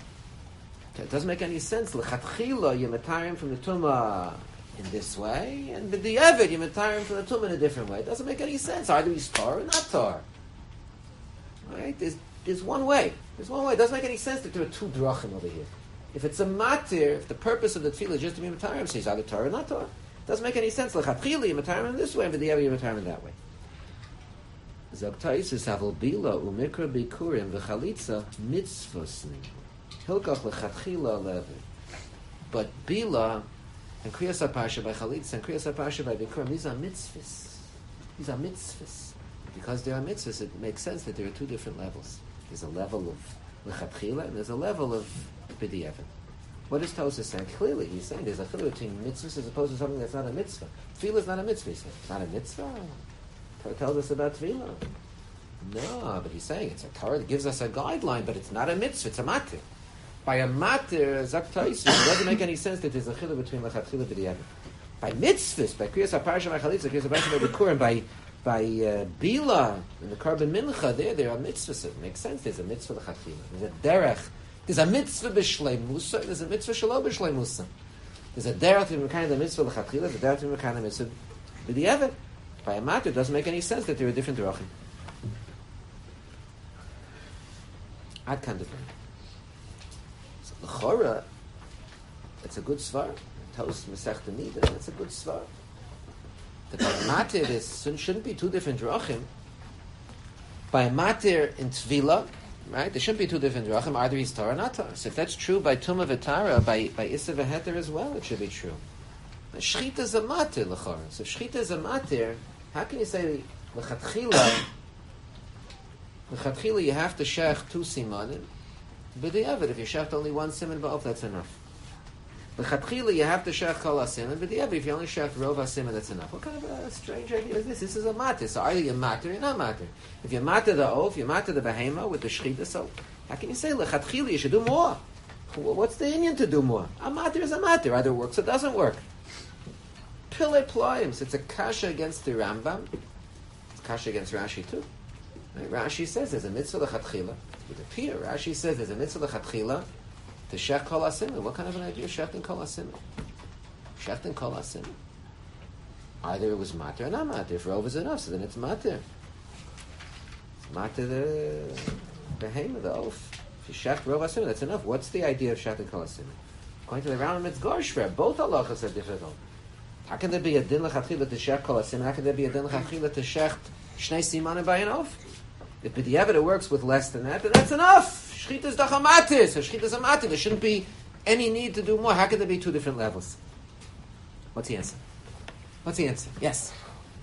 It doesn't make any sense. L'chatchila, you matar from the tumah in this way, and b'di'evet, you matar from the tumah in a different way. It doesn't make any sense. Either he's tar or not tar. Right? There's, there's one way. There's one way. It doesn't make any sense that there are two drachim over here. If it's a matir, if the purpose of the tefillah is just to be matar, so he's either tar or not tar. It doesn't make any sense. L'chatchila, you matar in this way, and b'di'evet, you matar in that way. Zog Taisus havel bila umikra bikurim v'chalitza mitzvosni. Hilkach lechatchila levi. But Bila and Kriyas HaParsha by Chalitza and Kriyas HaParsha by Bikurim, these are mitzvahs. These are mitzvahs. Because they are mitzvahs, it makes sense that there are two different levels. There's a level of lechatchila and there's a level of b'di'evet. What is Tosas saying? Clearly, he's saying there's a chiluk between mitzvahs as opposed to something that's not a mitzvah. Tefillah is not a mitzvah. He said, it's not a mitzvah. Torah tells us about tefillah. No, but he's saying it's a Torah that gives us a guideline, but it's not a mitzvah, it's a matir. By a matir, Zaktais, it doesn't make any sense that there's a chiluk between lechatchila and b'di'evet. By mitzvahs, by Kriyas HaParsha, by Chalitza, Kriyas HaParsha, by Bikurim, by by uh, Bila, and the Karban Mincha, there, there are mitzvahs. It makes sense. There's a mitzvah lechatchila. There's a derech. There's a mitzvah b'shleimusa. There's a mitzvah shelo b'shleimusa. There's a derech to be kind of the mitzvah lechatchila. There's a derech to be kind of the mitzvah b'di'evet. By a matir, it doesn't make any sense that there are different derachim. Ad kan de So l'chora, it's a good svar. Toast Masechta Nida, it's a good svar. The by matir is shouldn't be two different drachim. By matir in tvila, right? There shouldn't be two different drachim. Either he's Torah or not Torah. So if that's true by Tumah v'Tara, by by Issa v'Heter as well, it should be true. Shchita is a matir l'chora. So if Shchita is a matir, how can you say l'chatchila? L'chatchila you have to shech two simanim. B'di'evet, if you shech only one siman ba'of, that's enough. L'chatchila you have to shech kol hasiman. B'di'evet, if you only shech rov hasiman, that's enough. What kind of a strange idea is this? This is a matir. So either you're matir or you're not matir. If you're matir the oaf, you're matir the behema with the shchita. So how can you say l'chatchila you should do more? What's the Indian to do more? A matir is a matir. Either it works or it doesn't work. Pillei ployim. So it's a kasha against the Rambam. It's kasha against Rashi too. Right? Rashi says there's a mitzvah lechatchila. With a peer, Rashi says there's a mitzvah lechatchila to shech kol hasimin. What kind of an idea? Shechting kol hasimin. Shechting kol hasimin. Either it was matir or not matir. If rov is enough, so then it's matir. It's matir the behema, the oaf. If you shech rov hasimin, that's enough. What's the idea of shechting kol hasimin? According to the Rambam, it's gorshver. Both halachas are difficult. How can there be a din lechatchila to shech kol hasimin? How can there be a din lechatchila to shech shnei simanim by an oaf? If b'di'evet it works with less than that, then that's enough. Shchita is dachamatis. So shchita is a matir. There shouldn't be any need to do more. How could there be two different levels? What's the answer? What's the answer? Yes.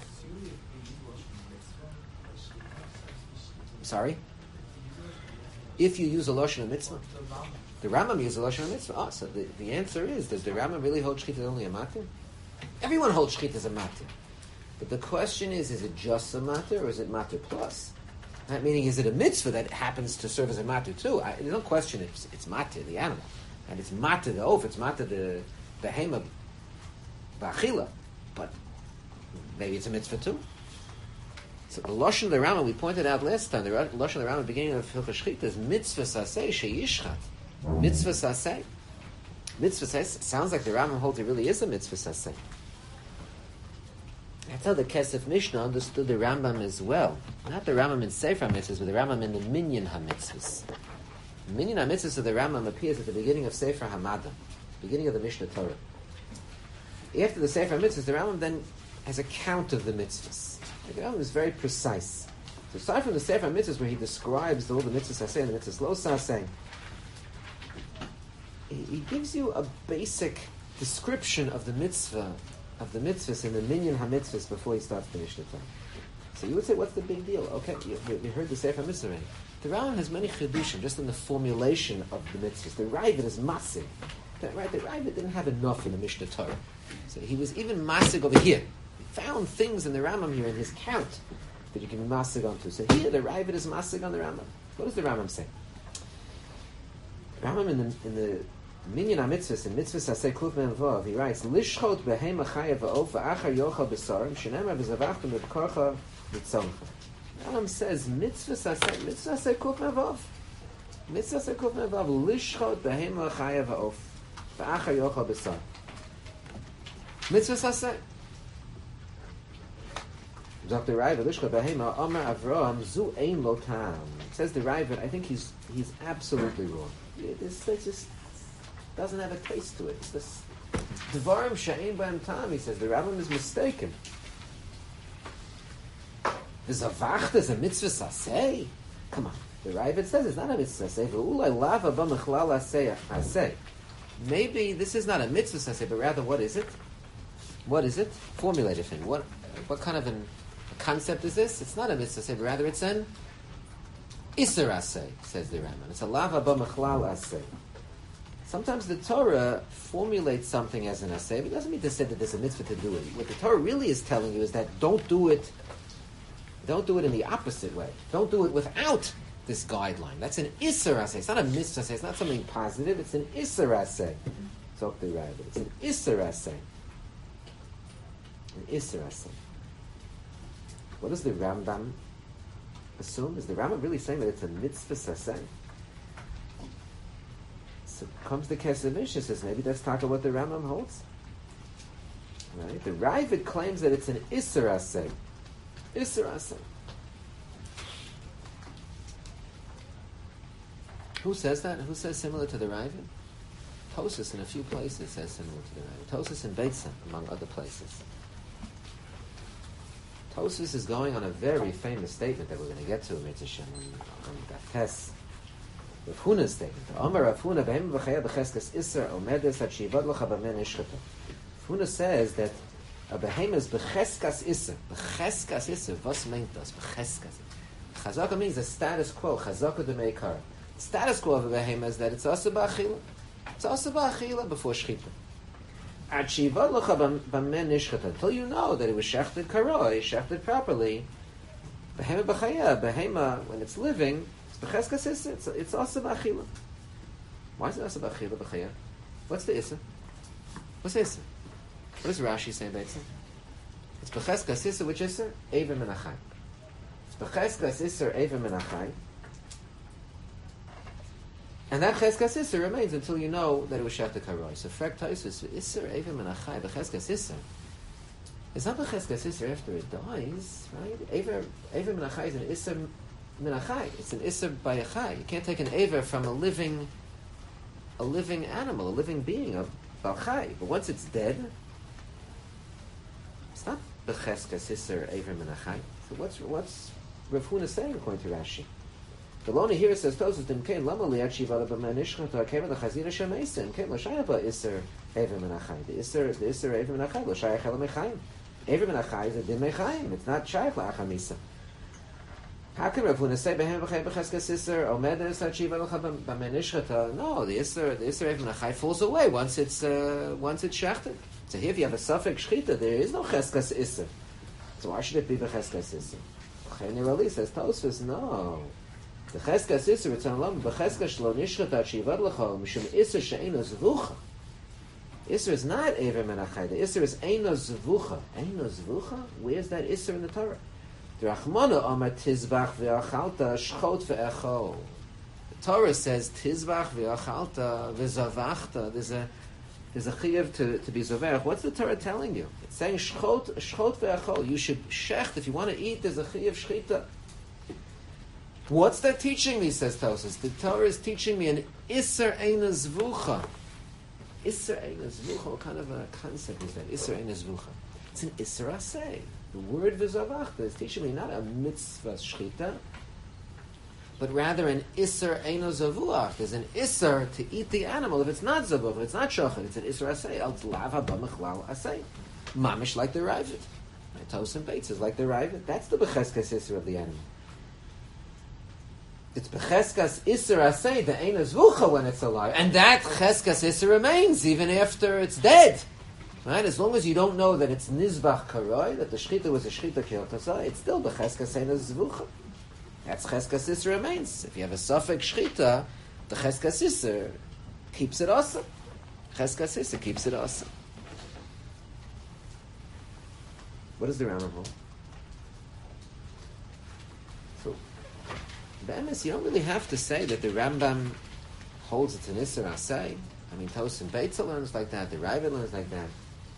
Sorry? If you use a lashon of mitzvah. The Rambam uses a lashon of mitzvah. Oh, so the, the answer is, does the Rambam really hold shchita only a matir? Everyone holds shchita as a matir. But the question is, is it just a matir or is it matir plus? That meaning, is it a mitzvah that happens to serve as a matir too? I, there's no question it's, it's matir, the animal. And it's matir the oaf, it's matir the behema b'achila. But maybe it's a mitzvah too. So the Lashon of the Rambam, we pointed out last time, the Lashon of the Rambam, beginning of Hilchos Shechita, is mitzvah saseh sheyishchat. Mitzvah saseh. Mitzvah saseh sounds like the Rambam holds it really is a mitzvah saseh. That's how the Kesef Mishnah understood the Rambam as well. Not the Rambam in Sefer HaMitzvahs, but the Rambam in the Minyan HaMitzvahs. The Minyan HaMitzvahs of the Rambam appears at the beginning of Sefer HaMadam, beginning of the Mishnah Torah. After the Sefer HaMitzvahs, the Rambam then has a count of the mitzvahs. The Rambam is very precise. So aside from the Sefer HaMitzvahs, where he describes all the mitzvahs saseh and the mitzvahs lo saseh, he gives you a basic description of the mitzvah, of the mitzvahs in the Minyan HaMitzvahs before he starts the Mishnah Torah. So you would say, what's the big deal? Okay, you, you heard the Sefer HaMitzvah already. The Rambam has many chidushim just in the formulation of the mitzvahs. The Ravid is massive. Right? The Ravid didn't have enough in the Mishnah Torah. So he was even massig over here. He found things in the Rambam here in his count that you can be massig onto. So here the Ravid is massig on the Rambam. What does the Rambam say? The Rambam in the, in the Minyan HaMitzvahs, in Mitzvah Saseh Kluf Men Vav, he writes, Lishchot behema chaya va'of va'achar yochal b'sarim shenemar v'zavachtum b'korcha v'tzomcha. The Rambam says, Mitzvah Saseh, Mitzvah Saseh Kluf Men Vav. Mitzvah Saseh Kluf Men Vav, Lishchot behema chaya va'of va'achar yochal b'sarim. Mitzvah Saseh. Doctor Ravid, Lishchot behema, Amar Avraham, zu ein lo tam. Says the Ravid, I think he's he's absolutely wrong. This just doesn't have a taste to it. It's this Devarim she'ein b'hem tam. He says the Rambam is mistaken. The Zavachta is a mitzvah saseh. Come on, the Ravid says it's not a mitzvah saseh. V'ulai lava b'mechlal aseh. Maybe this is not a mitzvah saseh, but rather what is it? What is it? Formulate it in what? What kind of an, a concept is this? It's not a mitzvah saseh, but rather it's an Isser aseh, says the Rambam. It's a lava b'mechlal aseh. Sometimes the Torah formulates something as an aseh, but it doesn't mean to say that there's a mitzvah to do it. What the Torah really is telling you is that don't do it, don't do it in the opposite way. Don't do it without this guideline. That's an Isser aseh. It's not a mitzvah aseh. It's not something positive. It's an Isser aseh. Talk to the Rabbi. It's an Isser aseh. An Isser aseh. What does the Rambam assume? Is the Rambam really saying that it's a mitzvah saseh? So comes the Kesef Mishnah, says maybe that's talking about what the Rambam holds. Right? The Ravid claims that it's an Isser aseh. Isser aseh. Who says that? Who says similar to the Ravid? Tosas in a few places says similar to the Ravid. Tosas in Beitzah, among other places. Tosas is going on a very famous statement that we're going to get to in Mitzvah Shem on that test. Rav Huna's statement. Amar Rav Huna b'hem v'chaya b'cheskas Isser omedes hatshivad l'cha b'men ishchata. Rav Huna says that a behem is b'cheskas Isser. B'cheskas Isser. What's meant das? B'cheskas. Chazaka means the status quo. Chazaka d'meikara. The status quo of a behem is that it's asa b'achila. It's asa b'achila before shchita. Atshivad l'cha b'men ishchata. Until you know that it was shechted karoi, shechted properly. Behema b'chaya. Behema, when it's living, B'cheskas Isser, it's, it's asa b'achila. Why is it asa b'achila b'chaya? What's the Isser? What's the Isser? What does Rashi say about it? It's b'cheskas Isser, which Isser? Eiver min achai. It's b'cheskas Isser, eiver min achai. And that cheskas Isser remains until you know that it was shechted karoi. So frek taisus, Isser, eiver min achai, b'cheskas Isser. It's not b'cheskas Isser after it dies, right? Eiver, eiver min achai is an Isser min achai. It's an Isser by a chai. You can't take an Aver from a living a living animal, a living being, a bal chai. But once it's dead, it's not b'cheskas Isser Aver min achai. So what's what's Rav Huna saying according to Rashi? The Lona here says Tosas Dimkein Lama Liat Shiva B'man Ishchata Keva the Chazira Shemeisim Kein L'Shayach Ba Isser Aver min achai. The Isser the Isser Aver min achai L'Shayach Ela Mechaim. Aver min achai is a din mechaim. It's not Shayach La'achamisa. How can Rav Huna say behem v'chei b'cheskas Isser omedes hatshiva l'cha b'men ishchata? No, the Isser the Isser Aver min achai falls away once it's uh, once it's shechted. So here, if you have a suffix shchita, there is no cheskas Isser. So why should it be b'cheskas Isser? Chayni Rali says Tosfos, no. The cheskas Isser it's an alam b'cheskas shlo nishchata hatshiva l'cha mishum Isser she'eino zvucha. Isser is not Aver min achai. The Isser is eino zvucha. Eino zvucha. Where's that Isser in the Torah? The Rachmana Amar Tizbach ve'achalta shchot ve'echol. The Torah says Tizbach ve'achalta ve'zavachta. There's a there's a chiyuv to, to be zoverach. What's the Torah telling you? It's saying shchot shchot ve'echol. You should shecht if you want to eat. There's a chiyuv shchita. What's that teaching me? Says Tosas. The Torah is teaching me an iser eina zvucha. Iser eina zvucha. What kind of a concept is that? Iser eina zvucha. It's an iser asay. The word v'zavachta is teaching me not a mitzvah shchita, but rather an iser eino zavuach. There's an iser to eat the animal. If it's not zavuach, if it's not shochet, it's an iser asay. El t'lav haba mechlal asay. Mamish like the Ravid. Tos and Bates is like the Ravid. That's the becheskas iser of the animal. It's becheskas iser asay, the eino zvucha when it's alive. And that cheskas iser remains even after it's dead. Right? As long as you don't know that it's nizbach karoi, that the shchita was a shchita kiltasa, it's still becheskas eino zvucha. That's cheskas iser remains. If you have a suffix shchita, the cheskas iser keeps it awesome. Cheskas iser keeps it awesome. What does the Rambam hold? So, be'emes, you don't really have to say that the Rambam holds it's an iser asay. I mean, Tos and Beitza learns like that. The Ravid learns like that.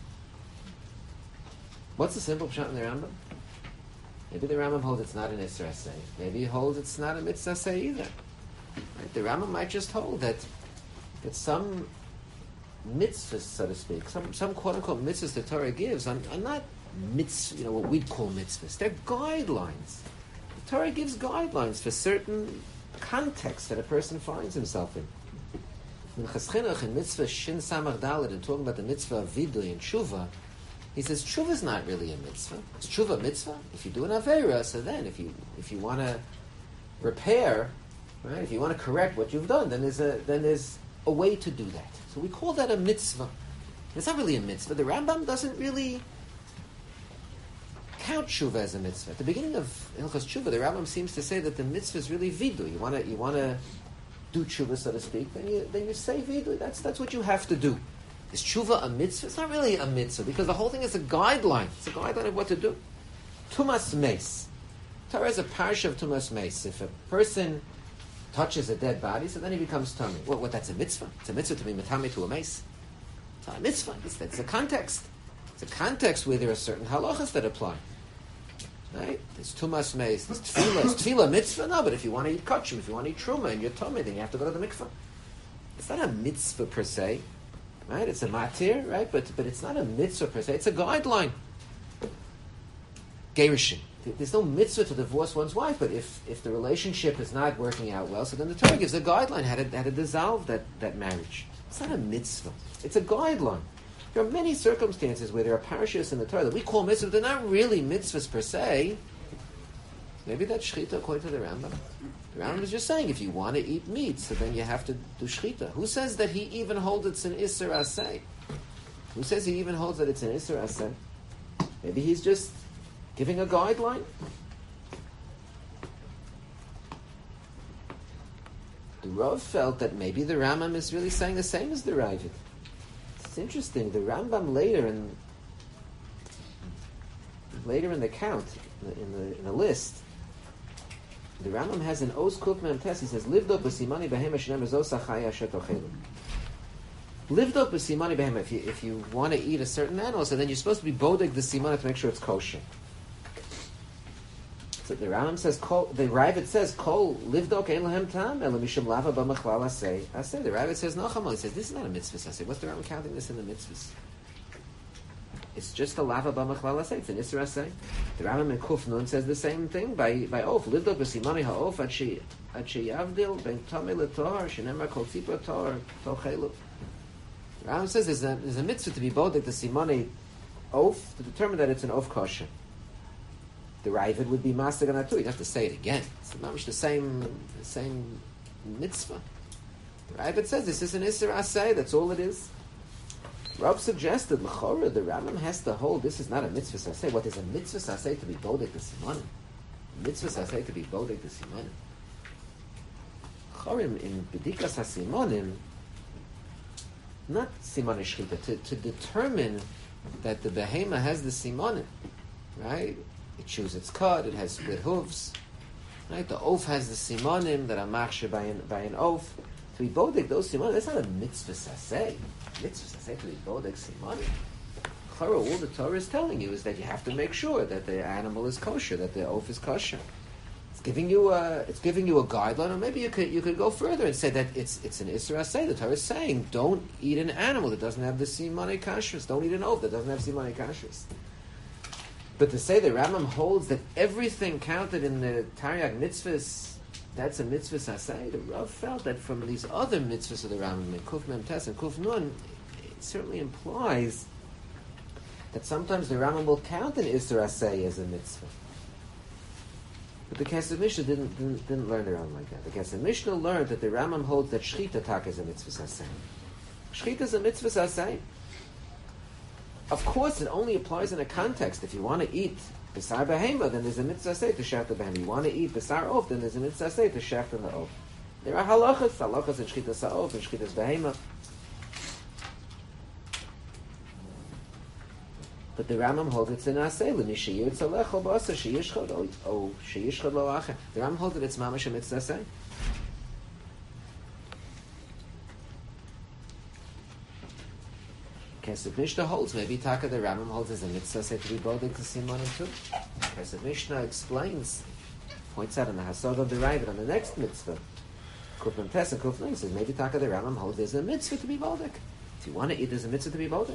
What's the simple pshat in the Rambam? Maybe the Rambam holds it's not an iser asay. Maybe he holds it's not a mitzvah asay either. Right? The Rambam might just hold that that some mitzvahs, so to speak, some some quote unquote mitzvahs the Torah gives are, are not mitzvahs, you know, what we'd call mitzvahs. They're guidelines. The Torah gives guidelines for certain contexts that a person finds himself in. In Chaschinuch, in mitzvah Shin Samach Dalet, and talking about the mitzvah of Vidui and Tshuva, he says Tshuva is not really a mitzvah. It's Tshuva a mitzvah. If you do an Aveira, so then if you if you want to repair, right, if you want to correct what you've done, then there's a then there's a way to do that. So we call that a mitzvah. It's not really a mitzvah. The Rambam doesn't really count Tshuva as a mitzvah. At the beginning of Hilchos Tshuva, the Rambam seems to say that the mitzvah is really Vidu. You want to you want to do tshuva, so to speak, then you then you say vidui. That's that's what you have to do. Is tshuva a mitzvah? It's not really a mitzvah because the whole thing is a guideline. It's a guideline of what to do. Tumas meis. Torah is a parsha of tumas meis. If a person touches a dead body, so then he becomes tummy. What? What? That's a mitzvah. It's a mitzvah to be matami to a meis. It's not a mitzvah. It's, it's a context. It's a context where there are certain halachas that apply. Right? There's tumas meis, there's tefillah. Is tefillah mitzvah? No, but if you want to eat kachim, if you want to eat truma and you're tummy, then you have to go to the mikvah. It's not a mitzvah per se, right? It's a matir, right? But but it's not a mitzvah per se. It's a guideline. Gerushin. There's no mitzvah to divorce one's wife, but if, if the relationship is not working out well, so then the Torah gives a guideline how to, how to dissolve that, that marriage. It's not a mitzvah. It's a guideline. There are many circumstances where there are parashas in the Torah that we call mitzvahs. They're not really mitzvahs per se. Maybe that's shchita according to the Rambam. The Rambam is just saying if you want to eat meat, so then you have to do shchita. Who says that he even holds it's an iser asay? Who says he even holds that it's an iser asay? Maybe he's just giving a guideline. The Rav felt that maybe the Rambam is really saying the same as the Ravid. It's interesting. The Rambam later in later in the count in the in the list, the Rambam has an Oz Kuf Mem Tes. He says, "Livdo b'simani behem shneim zos achaya shetochelu." Livdo b'simani behem. If you if you want to eat a certain animal, so then you're supposed to be bodeg the simana to make sure it's kosher. So the Rambam says, Kol, the Ravid says, "Kol livdok ein lahem tam ela mishum lava b'machlal asay." I say the Ravid says, "No, Chamal." He says, "This is not a mitzvah." I say, "What's the Rambam counting this in the mitzvahs?" It's just a lava b'machlal asay. It's an isra asay. The Rambam in Kuf Nun says the same thing by by Of livdok b'simani ha'of ad she ad she yavdil ben tamei letor shenemar kol tzipa tor tochelu. The Rambam says there's a there's a mitzvah to be bodek the simani of to determine that it's an of kosher. The Ravid would be master ganatu. You'd have to say it again. It's not much the same, the same mitzvah. The Ravid says this is an Isser Asay. That's all it is. Rav suggested l'chora the Rambam has to hold this is not a mitzvah Asay. What is a mitzvah Asay to be bodek the simanim? Mitzvah Asay to be bodek the simanim. Chorim in bedikas hasimanim, not simanim shchita, to to determine that the behema has the simanim, right? It chews its cud. It has split hooves. Right? The oaf has the simonim that are machshir by an by an oaf. To be bodek those simonim, that's not a mitzvah saseh. Mitzvah saseh to be bodek simonim. All the Torah is telling you is that you have to make sure that the animal is kosher, that the oaf is kosher. It's giving you a, it's giving you a guideline, or maybe you could you could go further and say that it's it's an Isser Aseh. The Torah is saying don't eat an animal that doesn't have the simone kashrus. Don't eat an oaf that doesn't have simone kashrus. But to say the Rambam holds that everything counted in the Taryag mitzvahs, that's a mitzvah saseh, the Rav felt that from these other mitzvahs of the Rambam, in Kuf Mem Tes and Kuf Nun, it certainly implies that sometimes the Rambam will count an Isser Aseh as a mitzvah. But the Kesef Mishnah didn't, didn't, didn't learn the Rambam like that. The Kesef Mishnah learned that the Rambam holds that Shechita Tak is a mitzvah saseh. Shechita is a mitzvah saseh. Of course, it only applies in a context. If you want to eat Besar Behema, then there's a mitzvah saseh to shecht the behema. You want to eat Besar Oaf, then there's a mitzvah saseh to shecht the oaf. There are halachas, halachas in Shechita Sa'of and Shechita Behema. But the Rambam holds it's an aseh, l'mishayir tzalech b'asa sheyishchad o sheyishchad lo acher. The Rambam holds that it's mamash a mitzvah aseh. Kesef Mishnah holds, maybe Taka the Rambam holds as a mitzvah aseh to be bodek to simonim too. Kesef Mishnah explains, points out in the Hasod of the Ravid on the next mitzvah, Kuf Mem Tes and Kuf Nun, says maybe Taka the Rambam holds there's a mitzvah to be bodek. If you want to eat, there's a mitzvah to be bodek.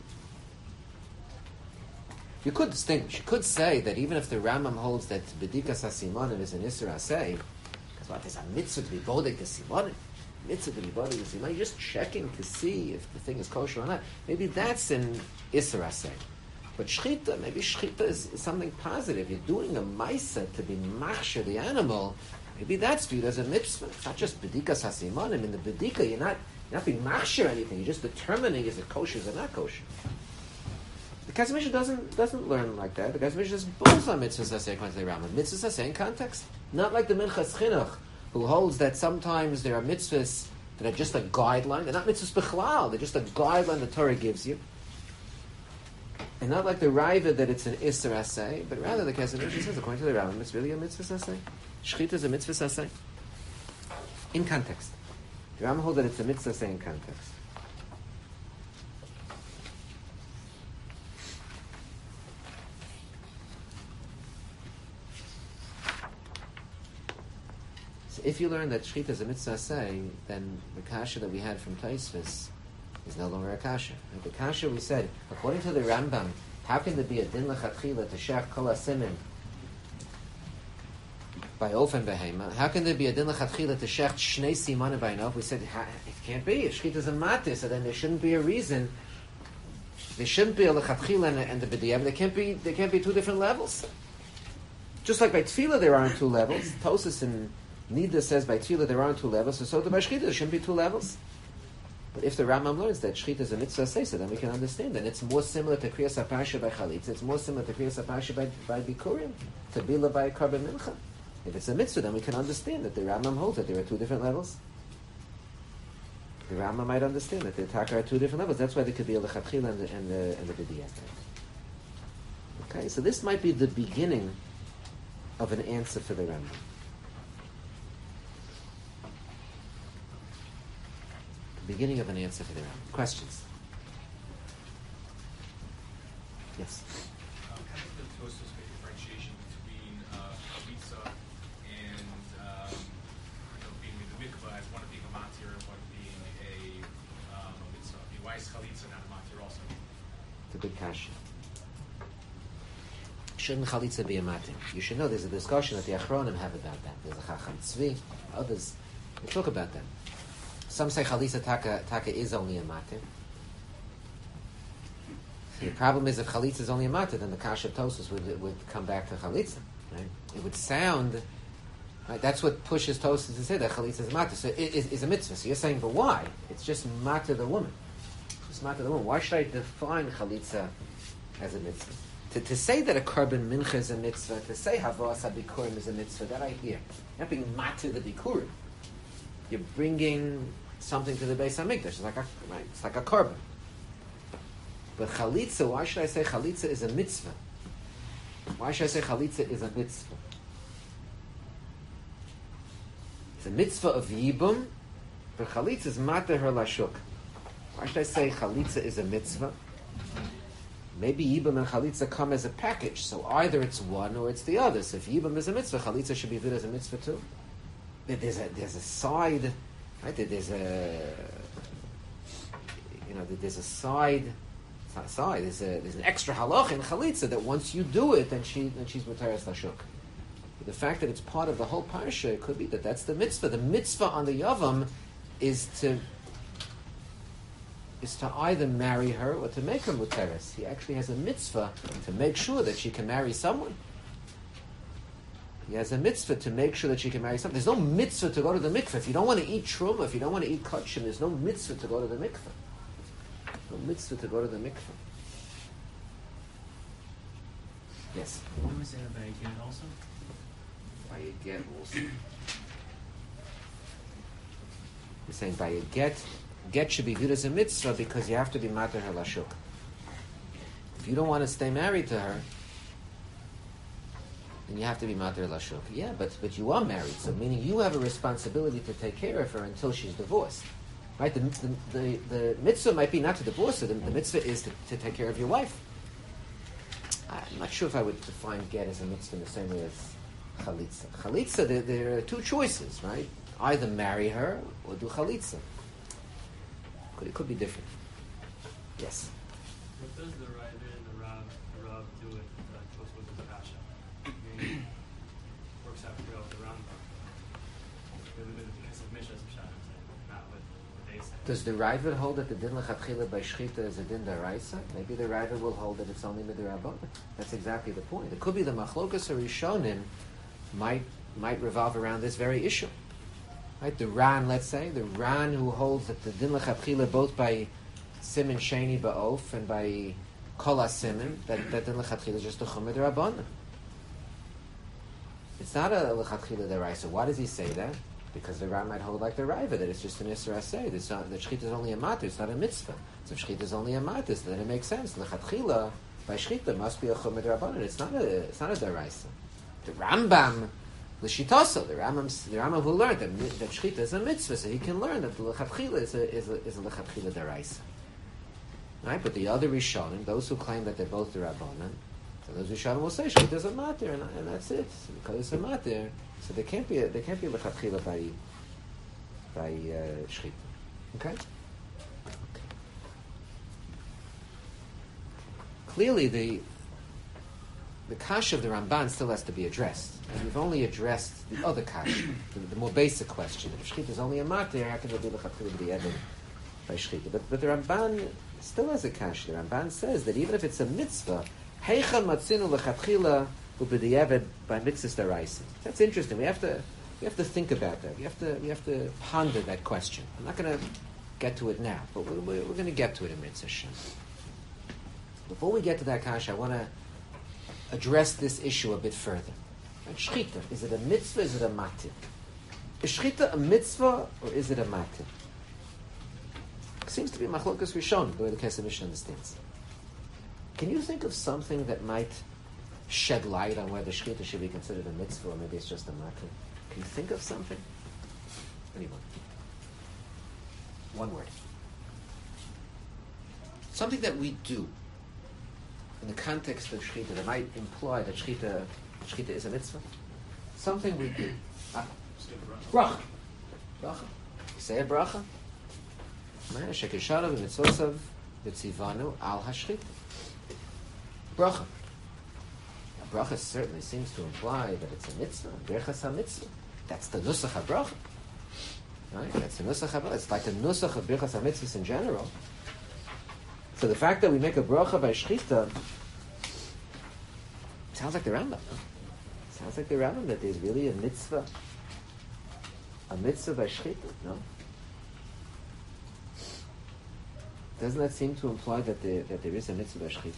You could distinguish. You could say that even if the Rambam holds that B'dikas HaSimonim is an Isser Aseh, because what, there's a mitzvah to be bodek the Simonim, mitzvah to be bodek the Simonim, you're just checking to see if the thing is kosher or not. Maybe that's an Isser Aseh. But Shechita, maybe Shechita is, is something positive. You're doing a Maisa to be machshir the animal, maybe that's viewed as a mitzvah. It's not just B'dikas HaSimonim. In the B'dika, you're not, you're not being machshir anything. You're just determining is it kosher or not kosher. The Kesef Mishnah doesn't doesn't learn like that. The Kesef Mishnah is both on mitzvahs aseh according to the Rambam. Mitzvahs aseh in context, not like the Minchas Chinuch, who holds that sometimes there are mitzvahs that are just a guideline. They're not mitzvahs bichlal. They're just a guideline the Torah gives you, and not like the Ravid that it's an Isser Aseh, but rather the Kesef Mishnah says according to the Rambam it's really a mitzvah aseh. Shechita is a mitzvah aseh in context. The Rambam holds that it's a mitzvah aseh in context. If you learn that Shechita is a mitzvah aseh, then the kasha that we had from Tosfos is no longer a kasha. The kasha we said, according to the Rambam, how can there be a din lechatchila to shech kol hasimin by ofen behema? How can there be a din lechatchila to shech shnei simanim by an oaf? We said it can't be. If Shechita is a matis, so then there shouldn't be a reason. There shouldn't be a lechatchila and, and the b'diyam. There can't be. There can't be two different levels. Just like by tefillah, there aren't two levels. Tosas and Nida says by Tefillah there aren't two levels, so so the by Shechita there shouldn't be two levels. But if the Rambam learns that Shechita is a mitzvah aseh, so then we can understand that it's more similar to Kriyas HaParsha by Chalitza, it's more similar to Kriyas HaParsha by, by Bikurim, to Bila by Karban Mincha. If it's a mitzvah, then we can understand that the Rambam holds that there are two different levels. The Rambam might understand that the Taka are two different levels. That's why there could be a Lechatchila and the, and the, and the B'diyat. Okay, so this might be the beginning of an answer for the Rambam. Beginning of an answer for the Rambam. Questions? Yes. Um, how does the Tosfos make differentiation between uh, chalitza and um, you know, being in the mikvah as one being a matir and one being a, um, a mitzvah? I mean, why is chalitza not a matir also? It's a good question. Shouldn't chalitza be a matir? You should know there's a discussion that the Achronim have about that. There's a Chacham Tzvi, others they talk about that. Some say Chalitza taka, taka is only a matir. The problem is if Chalitza is only a matir, then the Kasha Tosfos would would come back to Chalitza. Right? It would sound right. That's what pushes Tosfos to say that Chalitza is a matir. So it is, is a mitzvah. So you're saying, but why? It's just matir the woman. It's just matir the woman. Why should I define Chalitza as a mitzvah? To, to say that a Karban Mincha is a mitzvah, to say Havas HaBikurim is a mitzvah, that I hear. You're not being matir the Bikurim. You're bringing something to the Beis Hamikdash. It's like a right. It's like a korban. But chalitza, why should I say chalitza is a mitzvah? Why should I say chalitza is a mitzvah? It's a mitzvah of yibum, but chalitza is mater her lashuk. Why should I say chalitza is a mitzvah? Maybe yibum and chalitza come as a package, so either it's one or it's the other. So if yibum is a mitzvah, chalitza should be viewed as a mitzvah too. There's a there's a side, right? There's a you know there's a side. It's not a side. There's a there's an extra halach in chalitza that once you do it, then she then she's mutaras lashuk. But the fact that it's part of the whole parsha, it could be that that's the mitzvah. The mitzvah on the yavam is to is to either marry her or to make her mutaras. He actually has a mitzvah to make sure that she can marry someone. He has a mitzvah to make sure that she can marry someone. There's no mitzvah to go to the mikveh. If you don't want to eat truma, if you don't want to eat kachim, there's no mitzvah to go to the mikveh. No mitzvah to go to the mikveh. Yes? What was it about a get also? By a get also. You're saying by a get, get should be viewed as a mitzvah because you have to be mater her lashuk. If you don't want to stay married to her, then you have to be mater lashuk. Yeah, but but you are married, so meaning you have a responsibility to take care of her until she's divorced. Right? The the, the, the mitzvah might be not to divorce her, the, the mitzvah is to, to take care of your wife. I'm not sure if I would define get as a mitzvah in the same way as chalitza. Chalitza, there, there are two choices, right? Either marry her or do chalitza. Could, it could be different. Yes? What does the Raiva and the Rav, the Rav do with uh, Tosfos with the Kasha? I mean, works out pretty well with the Rambam. With the case of Mishas Pshat, not with what they say. Does the Raiva hold that the din lechatchila by shchita is a din daraisa? Maybe the Raiva will hold that it's only midrabanan. That's exactly the point. It could be the machlokas or rishonim might might revolve around this very issue. Right? The Ran, let's say, the Ran who holds that the din lechatchila both by simin sheni ba'of and by kol simin that that din lechatchila is just a chumah derabanan. It's not a lechatchila deraisa. Why does he say that? Because the Ran might hold like the Raiva that it's just an Isra Aseh. It's not, the Shechita is only a matter, it's not a mitzvah. So if Shechita is only a matter, then it makes sense. Lechatchila, by Shechita, must be a Chumah D'Rabbanan. It's not a, it's not a Daraisa. The Rambam, L'shitasa, the Rambam, the Rambam who learned that, that Shechita is a mitzvah, so he can learn that the Lechatchila is a, is a, is a Lechatchila Daraisa. Right? But the other Rishonim, those who claim that they're both D'Rabbanan, so those Rishonim will say Shechita is a matter, and, and that's it. So because it's a matter, so there can't be a, there can't be a lechatchila by by uh, shchita. Okay? Okay. Clearly, the the kash of the Ramban still has to be addressed, and we've only addressed the other kash, the, the more basic question. If shchita is only a matter, how can there be lechatchila by the by shchita? But but the Ramban still has a kash. The Ramban says that even if it's a mitzvah, heicha matzinu lechatchila by mitzvah daraisa. That's interesting. We have to we have to think about that. We have to we have to ponder that question. I'm not going to get to it now, but we're, we're, we're going to get to it in mitzvah. Before we get to that kasha, I want to address this issue a bit further. Right? Shchita, is it a mitzvah? Is it a matir? Is shchita a mitzvah or is it a matir? It seems to be machlokas rishon, the way the Kesef Mishnah understands. Can you think of something that might shed light on whether shchita should be considered a mitzvah or maybe it's just a matter? Can you think of something? Anyone? One word. Something that we do in the context of shchita that might imply that shchita, shchita is a mitzvah. Something we do. Ah. Bracha. Bracha. You say a bracha. Shekeshara v'mitzosav v'tzivanu al hashchita. Bracha. Bracha certainly seems to imply that it's a mitzvah. Berachas ha-mitzvah. That's the nusach ha-bracha. Right? That's the nusach ha-bracha. It's like the nusach of berachas ha-mitzvahs in general. So the fact that we make a bracha by shchita sounds like the Rambam. No? Sounds like the Rambam that there's really a mitzvah. A mitzvah by shchita. No? Doesn't that seem to imply that there, that there is a mitzvah by shchita?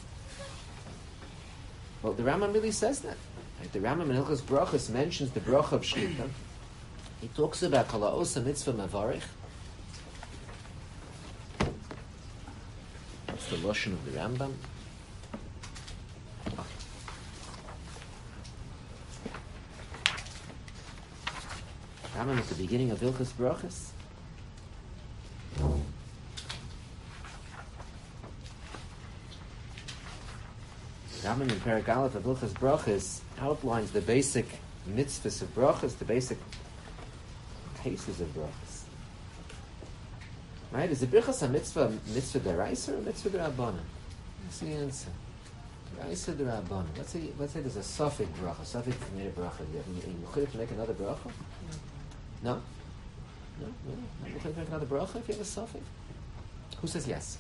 Well, the Rambam really says that. Right? The Rambam in Hilchos Brachos mentions the bracha of shchita. He talks about kol ha'osa mitzvah mavarich. That's the lashon of the Rambam. Oh. beginning of Hilchos Brachos? Rambam in Perek Aleph of Hilchos Brachos outlines the basic mitzvahs of brachos, the basic cases of brachos. Right? Is the birchas mitzvah mitzvah deraisa or mitzvah derabbanan? That's the answer. Deraisa derabbanan. Let's say let's say there's a suffix bracha. Suffix can make a bracha. You you to make another bracha? No. No, no, no. You can make another bracha if you have a suffix. Who says yes?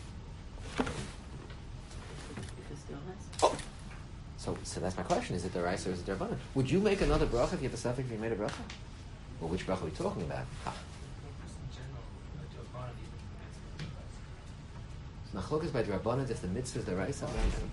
Oh. So, so that's my question. Is it deraisa or is it derabbanan? Would you make another bracha if you have a suffix if you made a bracha? Well, which bracha are we talking about? Ah. Machlokes by Rabbanan if the mitzvah is deraisa.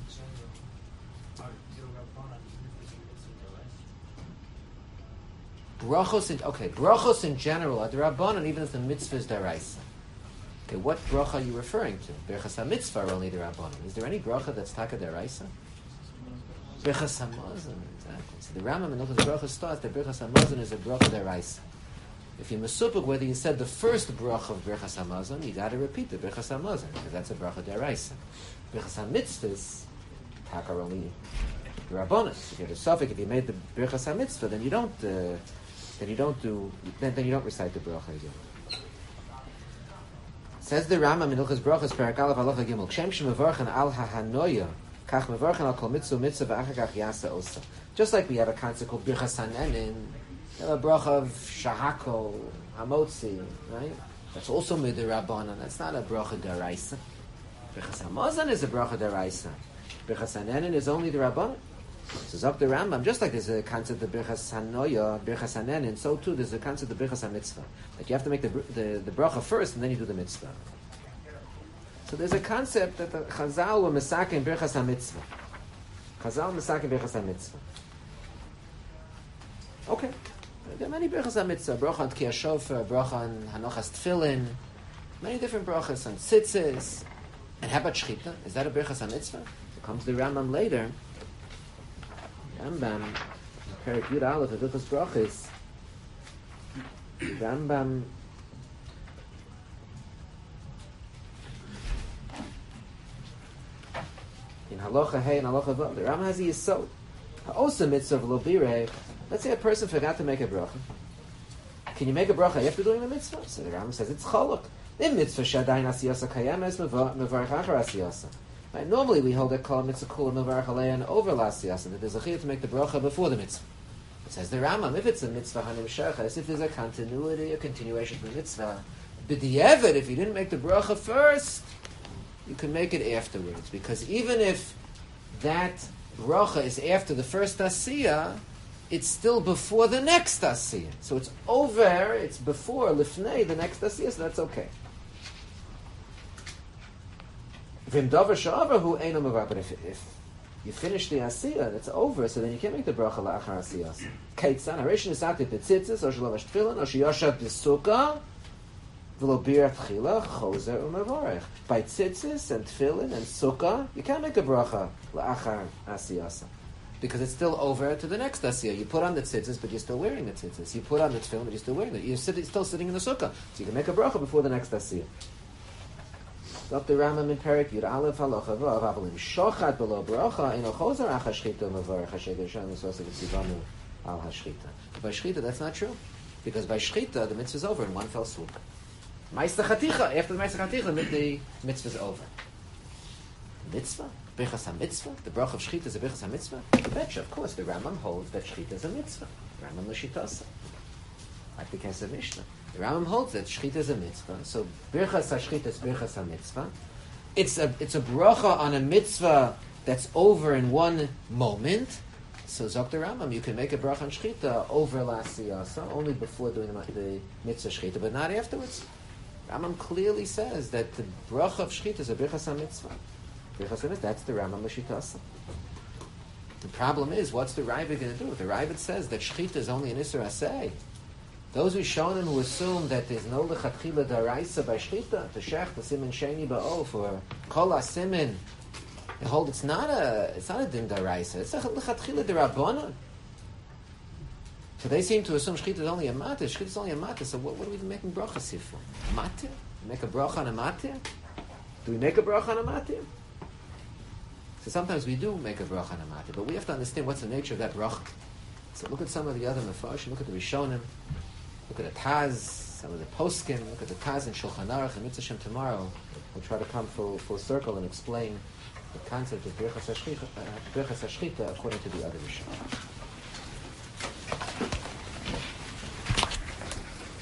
Brachos in okay, brachos in general are Rabbanan even if the mitzvah is deraisa. Okay, what bracha are you referring to? Birchas HaMitzvah are only Rabbanan. Is there any bracha that's taka deraisa? Birchas HaMazon, exactly. So the Rambam in Hilchos Brachos starts that Birchas HaMazon is a bracha deraisa. If you're mesupik whether you said the first bracha of Birchas HaMazon, you got to repeat the Birchas HaMazon because that's a bracha deraisa. Birchas HaMitzvahs taka are only Rabbanan. If you had a suffix, if you made the Birchas HaMitzvah, then you don't. Uh, then you don't do. Then, then you don't recite the bracha again. Says the Rambam in Hilchos Brachos, Perek Aleph Halacha Gimel, Kshem shemevarchen al hahanoya, kach mevarchen al kol mitzvah mitzvah v'achar kach yasa osa. Just like we have a concept called Birchas Hanenin, you have a bracha of shahako, hamotzi, right? That's also midrabanan. That's not a bracha deraisa. Birchas Hamazon is a bracha deraisa. Birchas Hanenin is only the rabbanan. So Zok the Rambam, just like there's a concept of Birchas Hanoya, Birchas Hanenin, so too there's a concept of Birchas HaMitzvah. That you have to make the, the, the bracha first and then you do the mitzvah. So there's a concept that the Chazal were Mesakim Birchas HaMitzvah. Chazal Mesakim Birchas HaMitzvah. Okay. There are many Birchas HaMitzvah. Bracha on Tkiyah Shofar, bracha on Hanochas Tefillin, many different brachas on Tzitzis. And how about Shchita? Is that a Birchas HaMitzvah? So comes the Rambam later. Rambam, Perek Yud Aleph of Hilchos Brachos, Rambam in Halacha Hey and Halacha Vav, the Rambam has a yesod. Ha'osa mitzvah lo birei. Let's say a person forgot to make a bracha. Can you make a bracha after doing the mitzvah? So the Rambam says it's chaluk. In mitzvah shadayin asiyasa kayemes mevarach achar asiyasa. Right? Normally we hold that kol mitzvah kula mevarach alein over lasiyasa, that there's a chiyuv to make the bracha before the mitzvah. It says the Rambam, if it's a mitzvah hanim shechas, if there's a continuity, a continuation of the mitzvah, b'di'evet, if you didn't make the bracha first, you can make it afterwards. Because even if that bracha is after the first asiyah, it's still before the next asiyah. So it's over, it's before lifnei the next asiyah, so that's okay. But if, if you finish the asiyah, it's over, so then you can't make the bracha la'achar asiyah. Keitzan, harishin isati b'tzitzis, or shelo v'shtfilin, or sheyoshav b'sukkah, v'lo bir tchila, chozer u'mevorech. By tzitzis and tefillin and sukkah, you can't make a bracha la'achar asiyah. Because it's still over to the next asiyah. You put on the tzitzis, but you're still wearing the tzitzis. You put on the tefillin, but you're still wearing it. You're sitting, still sitting in the sukkah. So you can make a bracha before the next asiyah. Doctor Rambam in Perek Yud Aleph Halacha Vav Avalim Shochat Below Bracha Eno Chozer Ach Hashchita Mevarech Hasheder Shem Mitzvah V'Tzivanu Al Hashchita. By Shchita, that's not true, because by Shchita the mitzvah is over in one fell swoop. Ma'aser Chaticha, after the Ma'aser Chaticha, the mitzvah is over. Mitzvah, Birchas HaMitzvah, the bracha of Shchita is a Birchas HaMitzvah. The betcha, of course, the Rambam holds that Shchita is a mitzvah. Rambam L'Shitasa, like the Kesef Mishnah. The Rambam holds that Shchita is a mitzvah, so Birchas HaShchita is Birchas HaMitzvah. It's a, it's a bracha on a mitzvah that's over in one moment. So Zok the Rambam, you can make a bracha on Shchita over L'Asiyasa, only before doing the, the mitzvah Shchita, but not afterwards. Rambam clearly says that the bracha of Shchita is a Birchas HaMitzvah. Birchas HaMitzvah, that's the Rambam L'Shitasa. The problem is, what's the Ravid going to do? The Ravid says that Shchita is only an Isser Aseh. Those who shonen who assume that there's no lechatchila daraisa by shchita, the shech, the siman sheni ba'of, or kol siman, they hold it's not a it's not a din daraisa. It's a lechatchila derabanan. So they seem to assume shechita is only a matir. Shechita is only a matir. So what, what are we making brachas here for? Matir? Make a bracha on a matir? Do we make a bracha on a matir? So sometimes we do make a bracha on a matir, but we have to understand what's the nature of that bracha. So look at some of the other mefarshim. Look at the Rishonim. Look at the Taz. Some of the poskim. Look at the Taz and Shulchan Aruch and Mitzvah Shem tomorrow. We'll try to come full full circle and explain the concept of Birchas Hashchita according to the other Rishonim.